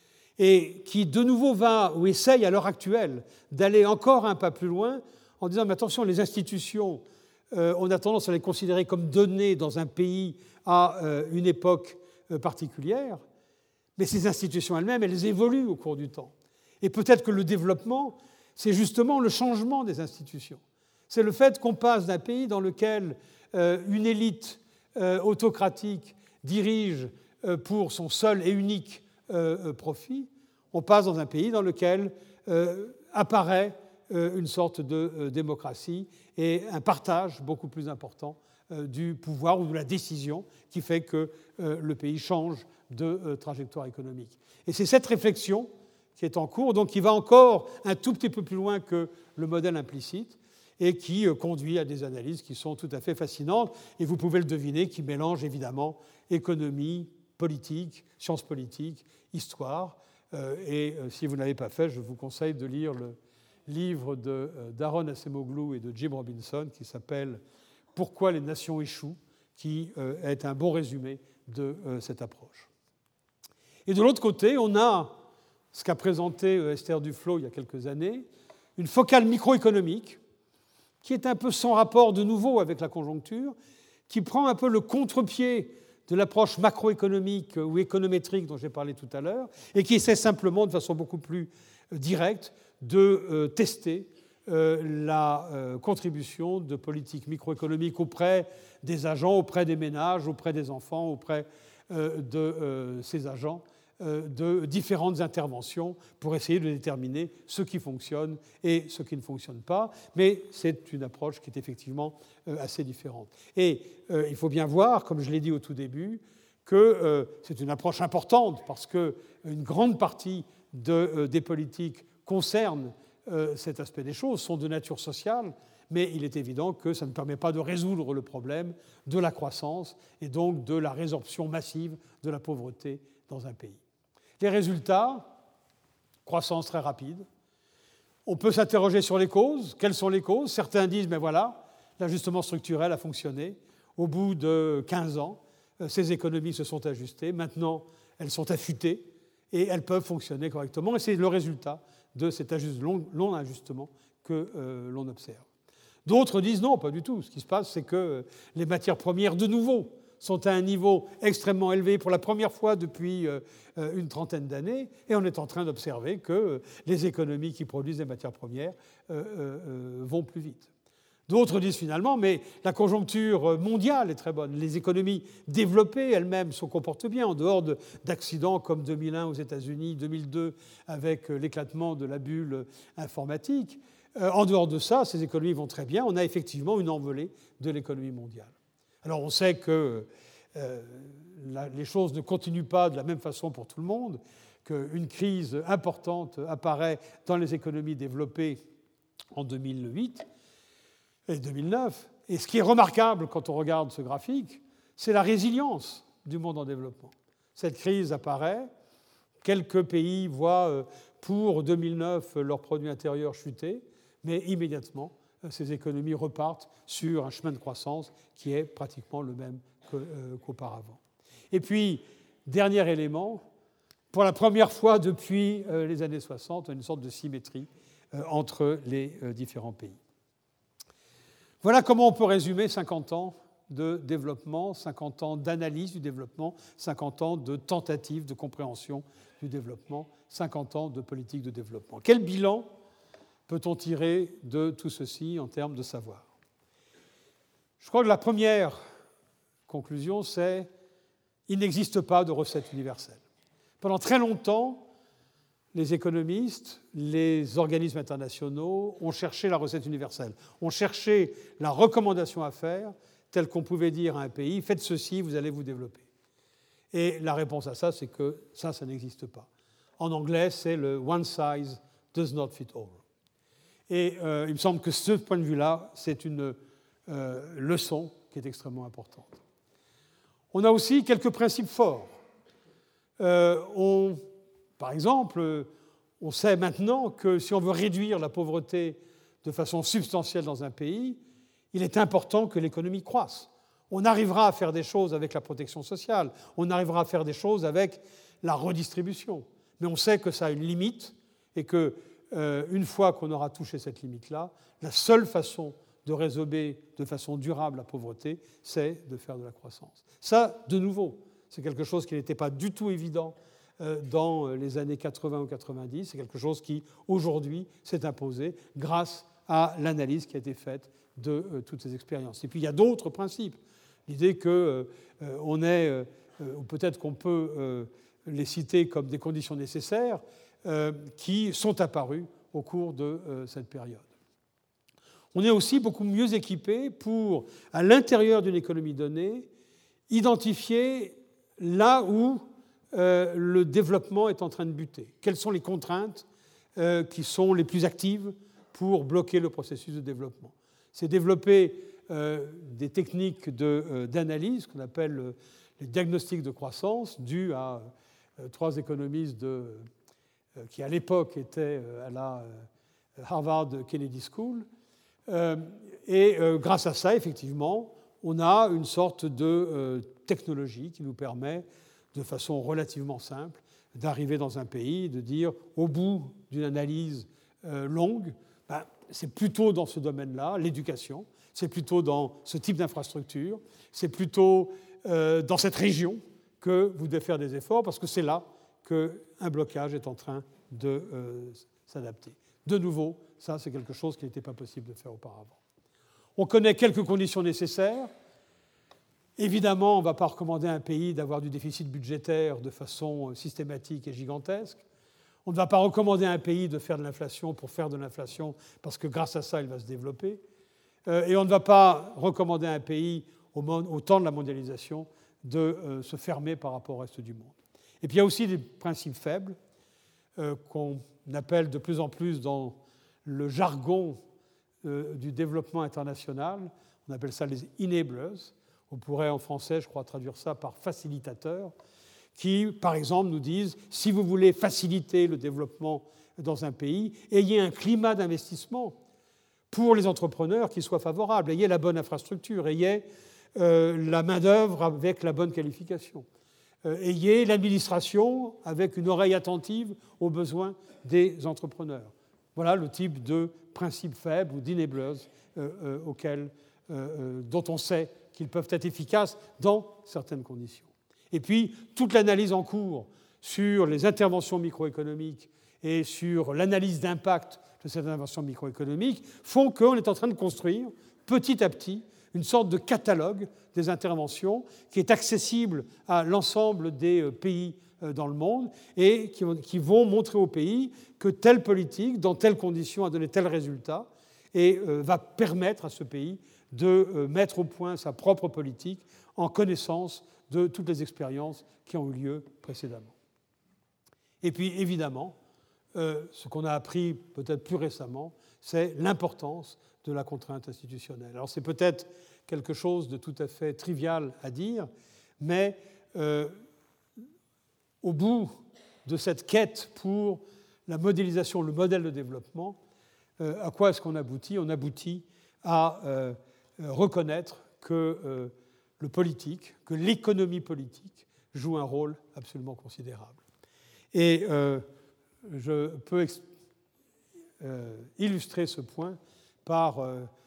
et qui, de nouveau, va ou essaye à l'heure actuelle d'aller encore un pas plus loin en disant, mais attention, les institutions, on a tendance à les considérer comme données dans un pays à une époque particulière, mais ces institutions elles-mêmes, elles évoluent au cours du temps. Et peut-être que le développement, c'est justement le changement des institutions. C'est le fait qu'on passe d'un pays dans lequel une élite autocratique dirige pour son seul et unique profit, on passe dans un pays dans lequel apparaît une sorte de démocratie et un partage beaucoup plus important du pouvoir ou de la décision qui fait que le pays change de trajectoire économique. Et c'est cette réflexion qui est en cours, donc qui va encore un tout petit peu plus loin que le modèle implicite et qui conduit à des analyses qui sont tout à fait fascinantes. Et vous pouvez le deviner, qui mélangent évidemment économie, politique, sciences politiques, histoire. Et si vous ne l'avez pas fait, je vous conseille de lire le livre d'Aaron Acemoglu et de Jim Robinson qui s'appelle « Pourquoi les nations échouent », qui est un bon résumé de cette approche. Et de l'autre côté, on a ce qu'a présenté Esther Duflo il y a quelques années, une focale microéconomique qui est un peu sans rapport de nouveau avec la conjoncture, qui prend un peu le contre-pied de l'approche macroéconomique ou économétrique dont j'ai parlé tout à l'heure, et qui essaie simplement, de façon beaucoup plus directe, de tester la contribution de politiques microéconomiques auprès des agents, auprès des ménages, auprès des enfants, auprès de ces agents, de différentes interventions pour essayer de déterminer ce qui fonctionne et ce qui ne fonctionne pas. Mais c'est une approche qui est effectivement assez différente. Et il faut bien voir, comme je l'ai dit au tout début, que c'est une approche importante parce qu'une grande partie des politiques concerne cet aspect des choses, sont de nature sociale, mais il est évident que ça ne permet pas de résoudre le problème de la croissance et donc de la résorption massive de la pauvreté dans un pays. Les résultats, croissance très rapide. On peut s'interroger sur les causes. Quelles sont les causes? Certains disent, mais voilà, l'ajustement structurel a fonctionné. Au bout de 15 ans, ces économies se sont ajustées. Maintenant, elles sont affûtées et elles peuvent fonctionner correctement. Et c'est le résultat de cet long ajustement que l'on observe. D'autres disent non, pas du tout. Ce qui se passe, c'est que les matières premières, de nouveau, sont à un niveau extrêmement élevé pour la première fois depuis une trentaine d'années, et on est en train d'observer que les économies qui produisent des matières premières vont plus vite. D'autres disent finalement, mais la conjoncture mondiale est très bonne. Les économies développées elles-mêmes se comportent bien, en dehors d'accidents comme 2001 aux États-Unis, 2002 avec l'éclatement de la bulle informatique. En dehors de ça, ces économies vont très bien. On a effectivement une envolée de l'économie mondiale. Alors on sait que les choses ne continuent pas de la même façon pour tout le monde, qu'une crise importante apparaît dans les économies développées en 2008 et 2009. Et ce qui est remarquable quand on regarde ce graphique, c'est la résilience du monde en développement. Cette crise apparaît, quelques pays voient pour 2009 leur produit intérieur chuter, mais immédiatement, ces économies repartent sur un chemin de croissance qui est pratiquement le même qu'auparavant. Et puis, dernier élément, pour la première fois depuis les années 60, une sorte de symétrie entre les différents pays. Voilà comment on peut résumer 50 ans de développement, 50 ans d'analyse du développement, 50 ans de tentative de compréhension du développement, 50 ans de politique de développement. Quel bilan peut-on tirer de tout ceci en termes de savoir? Je crois que la première conclusion, c'est qu'il n'existe pas de recette universelle. Pendant très longtemps, les économistes, les organismes internationaux ont cherché la recette universelle, ont cherché la recommandation à faire, telle qu'on pouvait dire à un pays, faites ceci, vous allez vous développer. Et la réponse à ça, c'est que ça n'existe pas. En anglais, c'est le one size does not fit all. Et il me semble que ce point de vue-là, c'est une leçon qui est extrêmement importante. On a aussi quelques principes forts. Par exemple, on sait maintenant que si on veut réduire la pauvreté de façon substantielle dans un pays, il est important que l'économie croisse. On arrivera à faire des choses avec la protection sociale, on arrivera à faire des choses avec la redistribution. Mais on sait que ça a une limite et que une fois qu'on aura touché cette limite-là, la seule façon de résorber de façon durable la pauvreté, c'est de faire de la croissance. Ça, de nouveau, c'est quelque chose qui n'était pas du tout évident dans les années 80 ou 90. C'est quelque chose qui, aujourd'hui, s'est imposé grâce à l'analyse qui a été faite de toutes ces expériences. Et puis, il y a d'autres principes. L'idée qu'on est, ou peut-être qu'on peut les citer comme des conditions nécessaires, qui sont apparus au cours de cette période. On est aussi beaucoup mieux équipé pour, à l'intérieur d'une économie donnée, identifier là où le développement est en train de buter. Quelles sont les contraintes qui sont les plus actives pour bloquer le processus de développement? C'est développer des techniques d'analyse qu'on appelle les diagnostics de croissance, dus à trois économistes qui, à l'époque, étaient à la Harvard Kennedy School. Et grâce à ça, effectivement, on a une sorte de technologie qui nous permet, de façon relativement simple, d'arriver dans un pays, de dire, au bout d'une analyse longue, c'est plutôt dans ce domaine-là, l'éducation, c'est plutôt dans ce type d'infrastructure, c'est plutôt dans cette région que vous devez faire des efforts, parce que c'est là qu'un blocage est en train de s'adapter. De nouveau, ça, c'est quelque chose qui n'était pas possible de faire auparavant. On connaît quelques conditions nécessaires. Évidemment, on ne va pas recommander à un pays d'avoir du déficit budgétaire de façon systématique et gigantesque. On ne va pas recommander à un pays de faire de l'inflation pour faire de l'inflation, parce que grâce à ça, il va se développer. Et on ne va pas recommander à un pays, au temps de la mondialisation, de se fermer par rapport au reste du monde. Et puis il y a aussi des principes faibles qu'on appelle de plus en plus dans le jargon du développement international, on appelle ça les enablers. On pourrait en français, je crois, traduire ça par facilitateurs, qui, par exemple, nous disent, si vous voulez faciliter le développement dans un pays, ayez un climat d'investissement pour les entrepreneurs qui soit favorable, ayez la bonne infrastructure, ayez la main-d'œuvre avec la bonne qualification, ayez l'administration avec une oreille attentive aux besoins des entrepreneurs. Voilà le type de principes faibles ou d'enablers dont on sait qu'ils peuvent être efficaces dans certaines conditions. Et puis, toute l'analyse en cours sur les interventions microéconomiques et sur l'analyse d'impact de ces interventions microéconomiques font qu'on est en train de construire, petit à petit, une sorte de catalogue des interventions qui est accessible à l'ensemble des pays dans le monde et qui vont montrer aux pays que telle politique, dans telles conditions, a donné tel résultat et va permettre à ce pays de mettre au point sa propre politique en connaissance de toutes les expériences qui ont eu lieu précédemment. Et puis, évidemment, ce qu'on a appris peut-être plus récemment, c'est l'importance de la contrainte institutionnelle. Alors, c'est peut-être quelque chose de tout à fait trivial à dire, mais au bout de cette quête pour la modélisation, le modèle de développement, à quoi est-ce qu'on aboutit ? On aboutit à reconnaître que le politique, que l'économie politique joue un rôle absolument considérable. Et je peux illustrer ce point par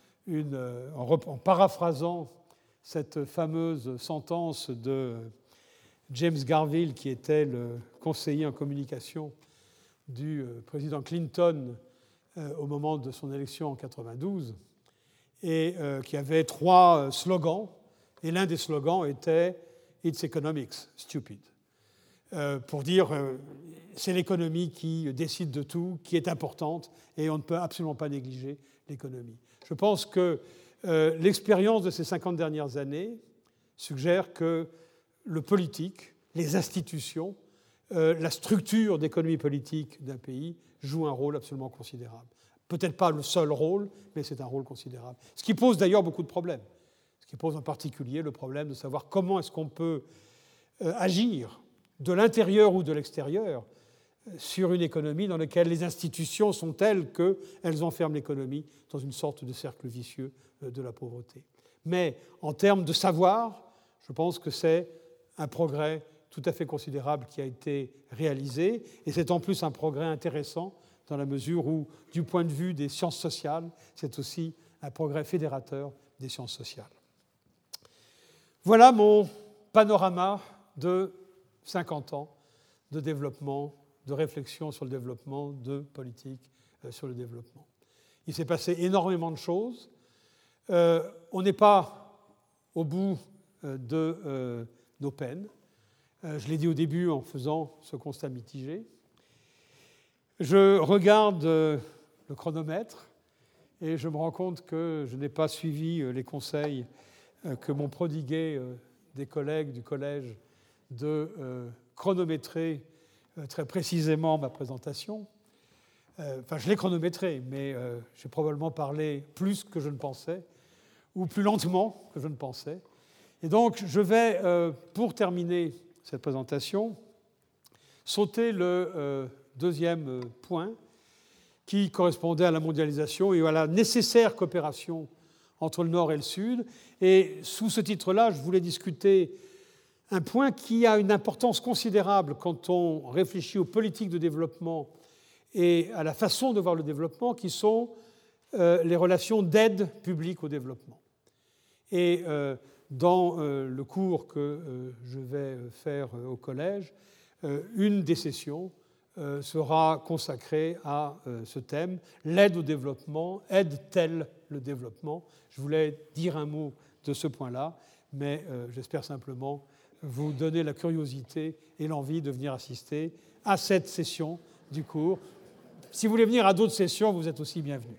en paraphrasant cette fameuse sentence de James Garville, qui était le conseiller en communication du président Clinton au moment de son élection en 1992, et qui avait 3 slogans, et l'un des slogans était « It's economics, stupid », pour dire c'est l'économie qui décide de tout, qui est importante, et on ne peut absolument pas négliger l'économie. Je pense que l'expérience de ces 50 dernières années suggère que le politique, les institutions, la structure d'économie politique d'un pays joue un rôle absolument considérable. Peut-être pas le seul rôle, mais c'est un rôle considérable. Ce qui pose d'ailleurs beaucoup de problèmes. Ce qui pose en particulier le problème de savoir comment est-ce qu'on peut agir de l'intérieur ou de l'extérieur sur une économie dans laquelle les institutions sont telles qu'elles enferment l'économie dans une sorte de cercle vicieux de la pauvreté. Mais en termes de savoir, je pense que c'est un progrès tout à fait considérable qui a été réalisé, et c'est en plus un progrès intéressant dans la mesure où, du point de vue des sciences sociales, c'est aussi un progrès fédérateur des sciences sociales. Voilà mon panorama de 50 ans de développement, de réflexion sur le développement, de politique sur le développement. Il s'est passé énormément de choses. On n'est pas au bout de nos peines. Je l'ai dit au début en faisant ce constat mitigé. Je regarde le chronomètre et je me rends compte que je n'ai pas suivi les conseils que m'ont prodigués des collègues du collège de chronométrer très précisément ma présentation. Enfin, je l'ai chronométré, mais j'ai probablement parlé plus que je ne pensais, ou plus lentement que je ne pensais. Et donc, je vais, pour terminer cette présentation, sauter le deuxième point qui correspondait à la mondialisation et à la nécessaire coopération entre le Nord et le Sud. Et sous ce titre-là, je voulais discuter un point qui a une importance considérable quand on réfléchit aux politiques de développement et à la façon de voir le développement, qui sont les relations d'aide publique au développement. Et dans le cours que je vais faire au collège, une des sessions sera consacrée à ce thème. L'aide au développement, aide-t-elle le développement ? Je voulais dire un mot de ce point-là, mais j'espère simplement vous donner la curiosité et l'envie de venir assister à cette session du cours. Si vous voulez venir à d'autres sessions, vous êtes aussi bienvenus.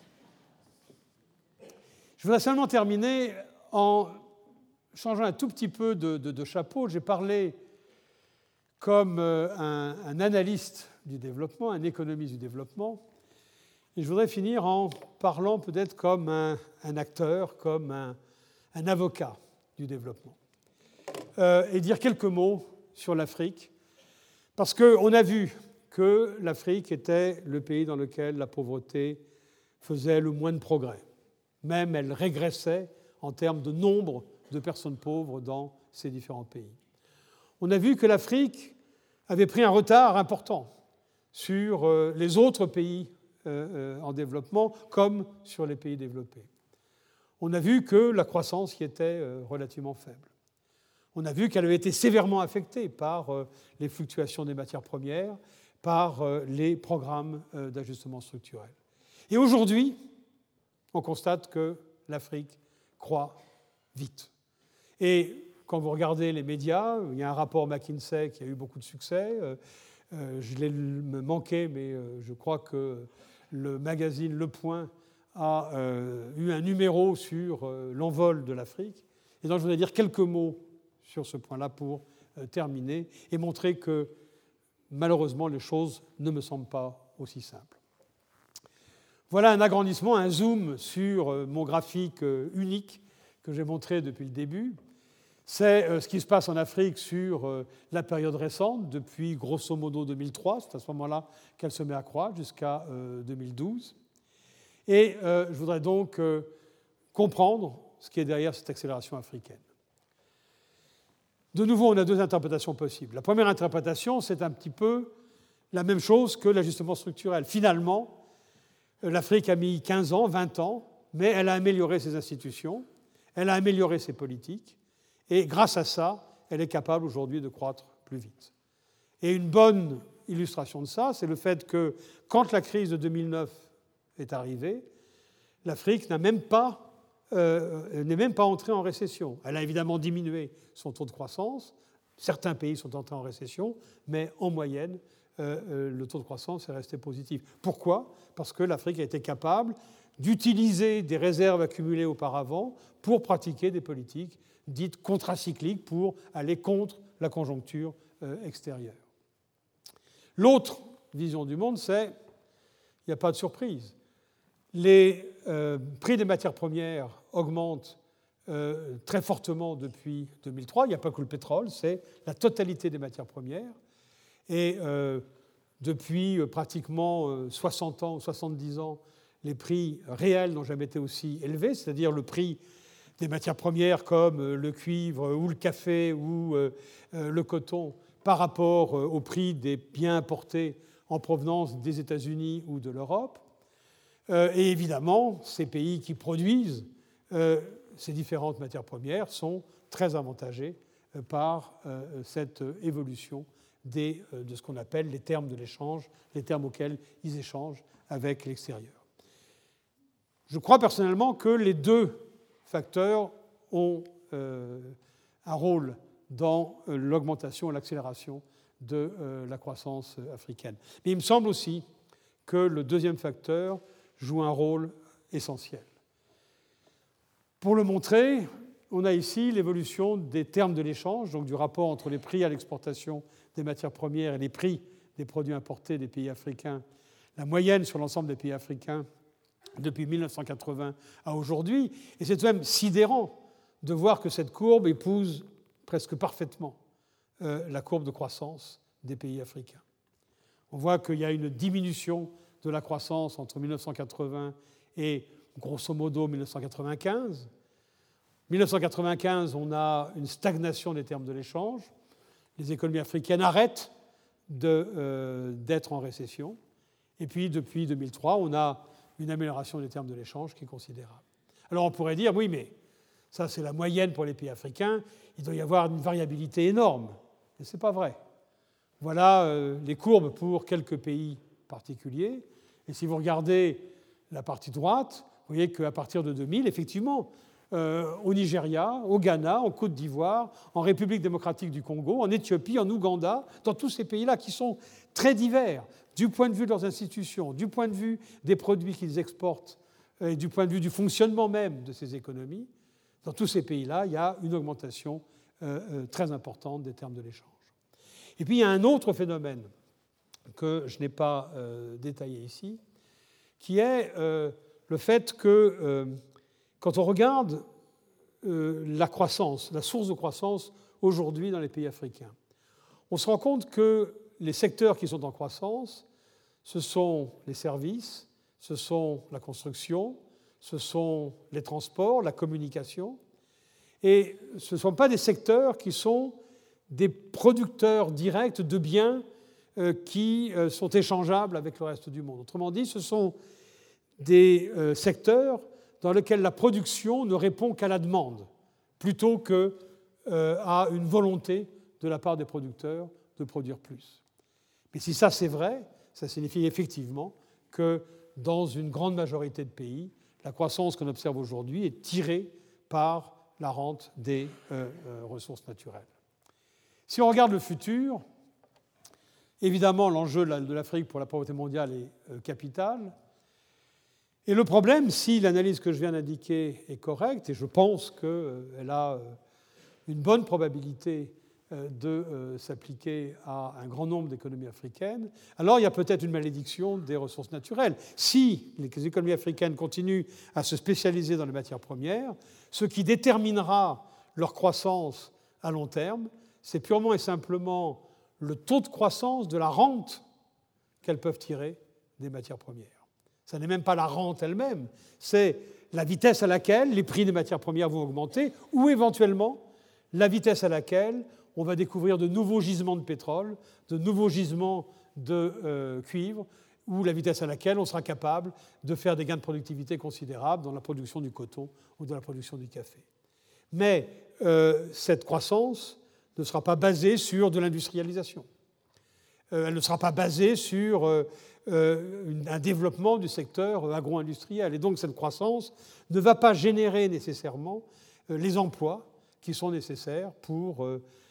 Je voudrais seulement terminer en changeant un tout petit peu de chapeau. J'ai parlé comme un analyste du développement, un économiste du développement, et je voudrais finir en parlant peut-être comme un acteur, comme un avocat du développement, et dire quelques mots sur l'Afrique, parce qu'on a vu que l'Afrique était le pays dans lequel la pauvreté faisait le moins de progrès. Même elle régressait en termes de nombre de personnes pauvres dans ces différents pays. On a vu que l'Afrique avait pris un retard important sur les autres pays en développement comme sur les pays développés. On a vu que la croissance y était relativement faible. On a vu qu'elle avait été sévèrement affectée par les fluctuations des matières premières, par les programmes d'ajustement structurel. Et aujourd'hui, on constate que l'Afrique croît vite. Et quand vous regardez les médias, il y a un rapport McKinsey qui a eu beaucoup de succès. Je l'ai manqué, mais je crois que le magazine Le Point a eu un numéro sur l'envol de l'Afrique. Et donc je voudrais dire quelques mots sur ce point-là pour terminer et montrer que malheureusement les choses ne me semblent pas aussi simples. Voilà un agrandissement, un zoom sur mon graphique unique que j'ai montré depuis le début. C'est ce qui se passe en Afrique sur la période récente, depuis grosso modo 2003, c'est à ce moment-là qu'elle se met à croître, jusqu'à 2012. Et je voudrais donc comprendre ce qui est derrière cette accélération africaine. De nouveau, on a deux interprétations possibles. La première interprétation, c'est un petit peu la même chose que l'ajustement structurel. Finalement, l'Afrique a mis 15 ans, 20 ans, mais elle a amélioré ses institutions, elle a amélioré ses politiques, et grâce à ça, elle est capable aujourd'hui de croître plus vite. Et une bonne illustration de ça, c'est le fait que quand la crise de 2009 est arrivée, l'Afrique n'est même pas entrée en récession. Elle a évidemment diminué son taux de croissance. Certains pays sont entrés en récession, mais en moyenne, le taux de croissance est resté positif. Pourquoi ? Parce que l'Afrique a été capable d'utiliser des réserves accumulées auparavant pour pratiquer des politiques dites contracycliques pour aller contre la conjoncture extérieure. L'autre vision du monde, c'est il n'y a pas de surprise. Les prix des matières premières augmentent très fortement depuis 2003. Il n'y a pas que le pétrole, c'est la totalité des matières premières. Et depuis pratiquement 60 ans ou 70 ans, les prix réels n'ont jamais été aussi élevés, c'est-à-dire le prix des matières premières comme le cuivre ou le café ou le coton par rapport au prix des biens importés en provenance des États-Unis ou de l'Europe. Et évidemment, ces pays qui produisent ces différentes matières premières sont très avantagés par cette évolution de ce qu'on appelle les termes de l'échange, les termes auxquels ils échangent avec l'extérieur. Je crois personnellement que les deux facteurs ont un rôle dans l'augmentation et l'accélération de la croissance africaine. Mais il me semble aussi que le deuxième facteur joue un rôle essentiel. Pour le montrer, on a ici l'évolution des termes de l'échange, donc du rapport entre les prix à l'exportation des matières premières et les prix des produits importés des pays africains, la moyenne sur l'ensemble des pays africains depuis 1980 à aujourd'hui. Et c'est tout de même sidérant de voir que cette courbe épouse presque parfaitement la courbe de croissance des pays africains. On voit qu'il y a une diminution de la croissance entre 1980 et grosso modo 1995. 1995, on a une stagnation des termes de l'échange. Les économies africaines arrêtent d'être en récession. Et puis, depuis 2003, on a une amélioration des termes de l'échange qui est considérable. Alors, on pourrait dire, oui, mais ça, c'est la moyenne pour les pays africains. Il doit y avoir une variabilité énorme. Mais ce n'est pas vrai. Voilà les courbes pour quelques pays particuliers. Et si vous regardez la partie droite, vous voyez qu'à partir de 2000, effectivement, au Nigeria, au Ghana, en Côte d'Ivoire, en République démocratique du Congo, en Éthiopie, en Ouganda, dans tous ces pays-là qui sont très divers du point de vue de leurs institutions, du point de vue des produits qu'ils exportent et du point de vue du fonctionnement même de ces économies, dans tous ces pays-là, il y a une augmentation très importante des termes de l'échange. Et puis il y a un autre phénomène que je n'ai pas détaillé ici, qui est le fait que quand on regarde la croissance, la source de croissance aujourd'hui dans les pays africains, on se rend compte que les secteurs qui sont en croissance, ce sont les services, ce sont la construction, ce sont les transports, la communication, et ce ne sont pas des secteurs qui sont des producteurs directs de biens qui sont échangeables avec le reste du monde. Autrement dit, ce sont des secteurs dans lesquels la production ne répond qu'à la demande, plutôt qu'à une volonté de la part des producteurs de produire plus. Mais si ça c'est vrai, ça signifie effectivement que dans une grande majorité de pays, la croissance qu'on observe aujourd'hui est tirée par la rente des ressources naturelles. Si on regarde le futur, évidemment l'enjeu de l'Afrique pour la pauvreté mondiale est capital. Et le problème, si l'analyse que je viens d'indiquer est correcte, et je pense qu'elle a une bonne probabilité de s'appliquer à un grand nombre d'économies africaines, alors il y a peut-être une malédiction des ressources naturelles. Si les économies africaines continuent à se spécialiser dans les matières premières, ce qui déterminera leur croissance à long terme, c'est purement et simplement le taux de croissance de la rente qu'elles peuvent tirer des matières premières. Ce n'est même pas la rente elle-même, c'est la vitesse à laquelle les prix des matières premières vont augmenter ou éventuellement la vitesse à laquelle on va découvrir de nouveaux gisements de pétrole, de nouveaux gisements de cuivre, ou la vitesse à laquelle on sera capable de faire des gains de productivité considérables dans la production du coton ou dans la production du café. Mais cette croissance ne sera pas basée sur de l'industrialisation. Elle ne sera pas basée sur un développement du secteur agro-industriel. Et donc cette croissance ne va pas générer nécessairement les emplois qui sont nécessaires pour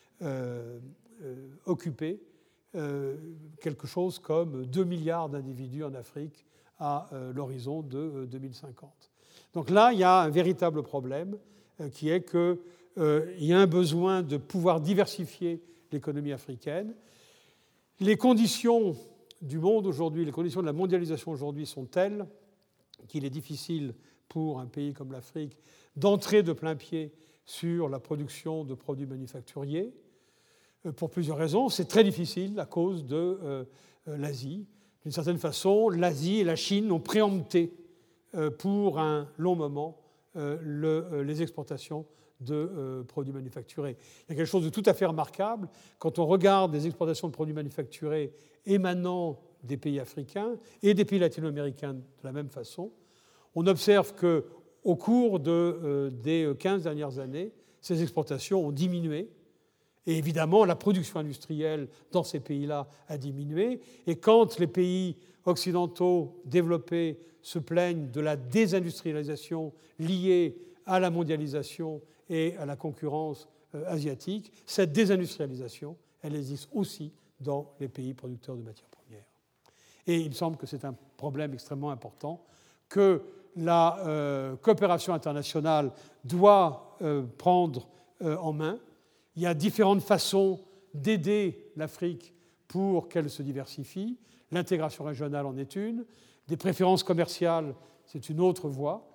occuper quelque chose comme 2 milliards d'individus en Afrique à l'horizon de 2050. Donc là, il y a un véritable problème qui est qu'il y a un besoin de pouvoir diversifier l'économie africaine. Les conditions du monde aujourd'hui, les conditions de la mondialisation aujourd'hui sont telles qu'il est difficile pour un pays comme l'Afrique d'entrer de plein pied sur la production de produits manufacturiers, pour plusieurs raisons. C'est très difficile à cause de l'Asie. D'une certaine façon, l'Asie et la Chine ont préempté pour un long moment les exportations de produits manufacturés. Il y a quelque chose de tout à fait remarquable quand on regarde les exportations de produits manufacturés émanant des pays africains et des pays latino-américains de la même façon. On observe qu'au cours des 15 dernières années, ces exportations ont diminué. Et évidemment, la production industrielle dans ces pays-là a diminué. Et quand les pays occidentaux développés se plaignent de la désindustrialisation liée à la mondialisation et à la concurrence asiatique, cette désindustrialisation, elle existe aussi dans les pays producteurs de matières premières. Et il me semble que c'est un problème extrêmement important que la coopération internationale doit prendre en main. Il y a différentes façons d'aider l'Afrique pour qu'elle se diversifie. L'intégration régionale en est une. Des préférences commerciales, c'est une autre voie.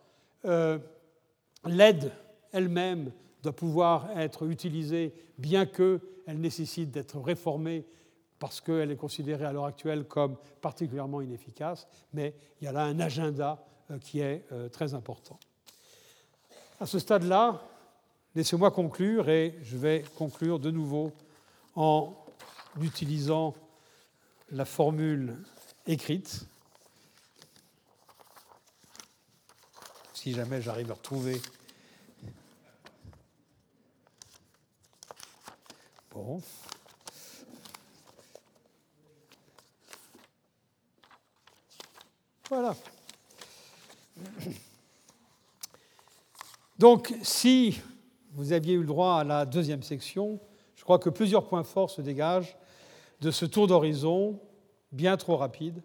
L'aide elle-même doit pouvoir être utilisée, bien qu'elle nécessite d'être réformée parce qu'elle est considérée à l'heure actuelle comme particulièrement inefficace. Mais il y a là un agenda qui est très important. À ce stade-là, laissez-moi conclure, et je vais conclure de nouveau en utilisant la formule écrite, si jamais j'arrive à retrouver. Bon. Voilà. Donc, si vous aviez eu le droit à la deuxième section, je crois que plusieurs points forts se dégagent de ce tour d'horizon bien trop rapide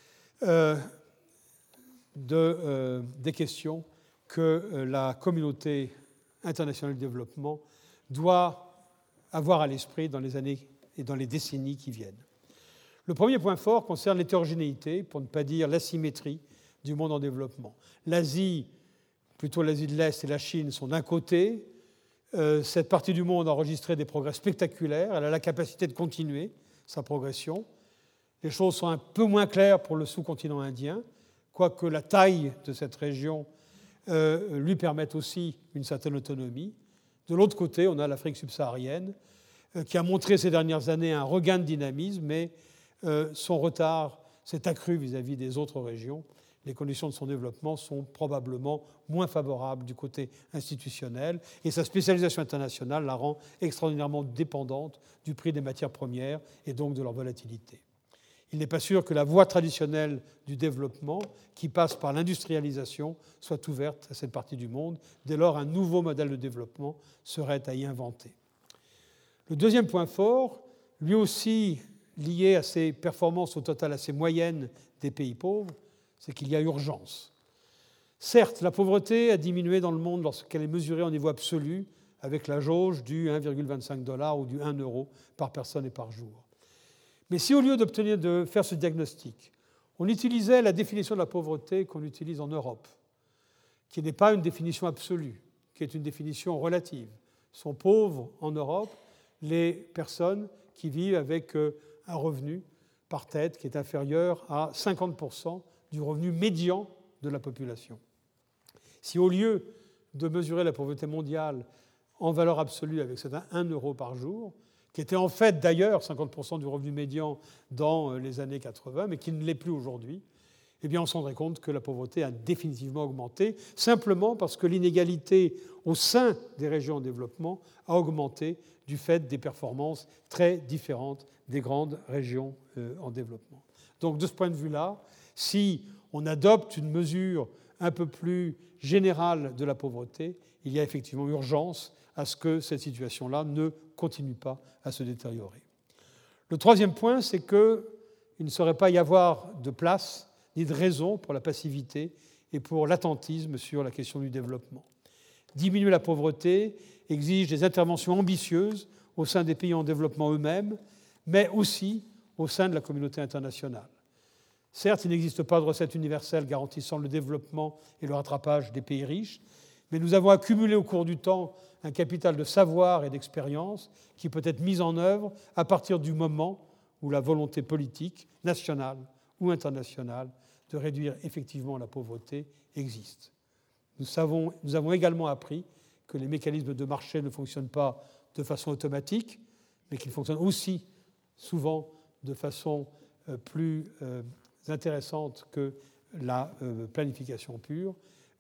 des questions que la communauté internationale de développement doit avoir à l'esprit dans les années et dans les décennies qui viennent. Le premier point fort concerne l'hétérogénéité, pour ne pas dire l'asymétrie du monde en développement. L'Asie, plutôt l'Asie de l'Est et la Chine sont d'un côté. Cette partie du monde a enregistré des progrès spectaculaires. Elle a la capacité de continuer sa progression. Les choses sont un peu moins claires pour le sous-continent indien, quoique la taille de cette région lui permette aussi une certaine autonomie. De l'autre côté, on a l'Afrique subsaharienne, qui a montré ces dernières années un regain de dynamisme, mais son retard s'est accru vis-à-vis des autres régions. Les conditions de son développement sont probablement moins favorables du côté institutionnel et sa spécialisation internationale la rend extraordinairement dépendante du prix des matières premières et donc de leur volatilité. Il n'est pas sûr que la voie traditionnelle du développement, qui passe par l'industrialisation, soit ouverte à cette partie du monde. Dès lors, un nouveau modèle de développement serait à y inventer. Le deuxième point fort, lui aussi lié à ces performances au total assez moyennes des pays pauvres, c'est qu'il y a urgence. Certes, la pauvreté a diminué dans le monde lorsqu'elle est mesurée au niveau absolu, avec la jauge du 1,25 $ ou du 1 € par personne et par jour. Mais si au lieu de faire ce diagnostic, on utilisait la définition de la pauvreté qu'on utilise en Europe, qui n'est pas une définition absolue, qui est une définition relative, sont pauvres en Europe les personnes qui vivent avec un revenu par tête qui est inférieur à 50% du revenu médian de la population. Si au lieu de mesurer la pauvreté mondiale en valeur absolue avec cet 1 € par jour, qui était en fait d'ailleurs 50% du revenu médian dans les années 80, mais qui ne l'est plus aujourd'hui, eh bien on se rendrait compte que la pauvreté a définitivement augmenté, simplement parce que l'inégalité au sein des régions en développement a augmenté du fait des performances très différentes des grandes régions en développement. Donc de ce point de vue-là, si on adopte une mesure un peu plus générale de la pauvreté, il y a effectivement urgence à ce que cette situation-là ne continue pas à se détériorer. Le troisième point, c'est qu'il ne saurait pas y avoir de place ni de raison pour la passivité et pour l'attentisme sur la question du développement. Diminuer la pauvreté exige des interventions ambitieuses au sein des pays en développement eux-mêmes, mais aussi au sein de la communauté internationale. Certes, il n'existe pas de recette universelle garantissant le développement et le rattrapage des pays riches, mais nous avons accumulé au cours du temps un capital de savoir et d'expérience qui peut être mis en œuvre à partir du moment où la volonté politique, nationale ou internationale, de réduire effectivement la pauvreté existe. Nous avons également appris que les mécanismes de marché ne fonctionnent pas de façon automatique, mais qu'ils fonctionnent aussi souvent de façon plus intéressante que la planification pure.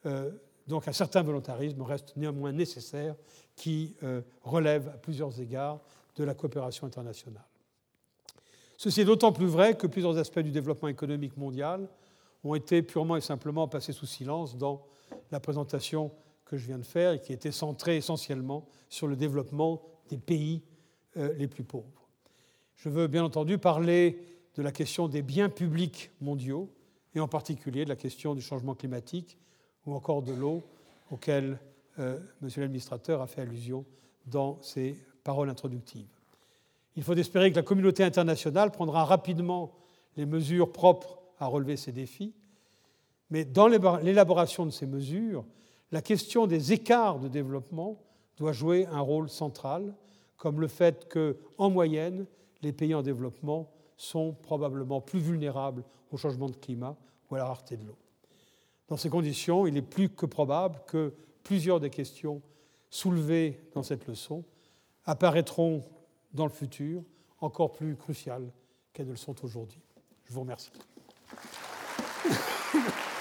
Donc un certain volontarisme reste néanmoins nécessaire qui relève à plusieurs égards de la coopération internationale. Ceci est d'autant plus vrai que plusieurs aspects du développement économique mondial ont été purement et simplement passés sous silence dans la présentation que je viens de faire et qui était centrée essentiellement sur le développement des pays les plus pauvres. Je veux bien entendu parler de la question des biens publics mondiaux et en particulier de la question du changement climatique ou encore de l'eau auquel Monsieur l'administrateur a fait allusion dans ses paroles introductives. Il faut espérer que la communauté internationale prendra rapidement les mesures propres à relever ces défis, mais dans l'élaboration de ces mesures, la question des écarts de développement doit jouer un rôle central, comme le fait qu'en moyenne, les pays en développement sont probablement plus vulnérables au changement de climat ou à la rareté de l'eau. Dans ces conditions, il est plus que probable que plusieurs des questions soulevées dans cette leçon apparaîtront dans le futur encore plus cruciales qu'elles ne le sont aujourd'hui. Je vous remercie.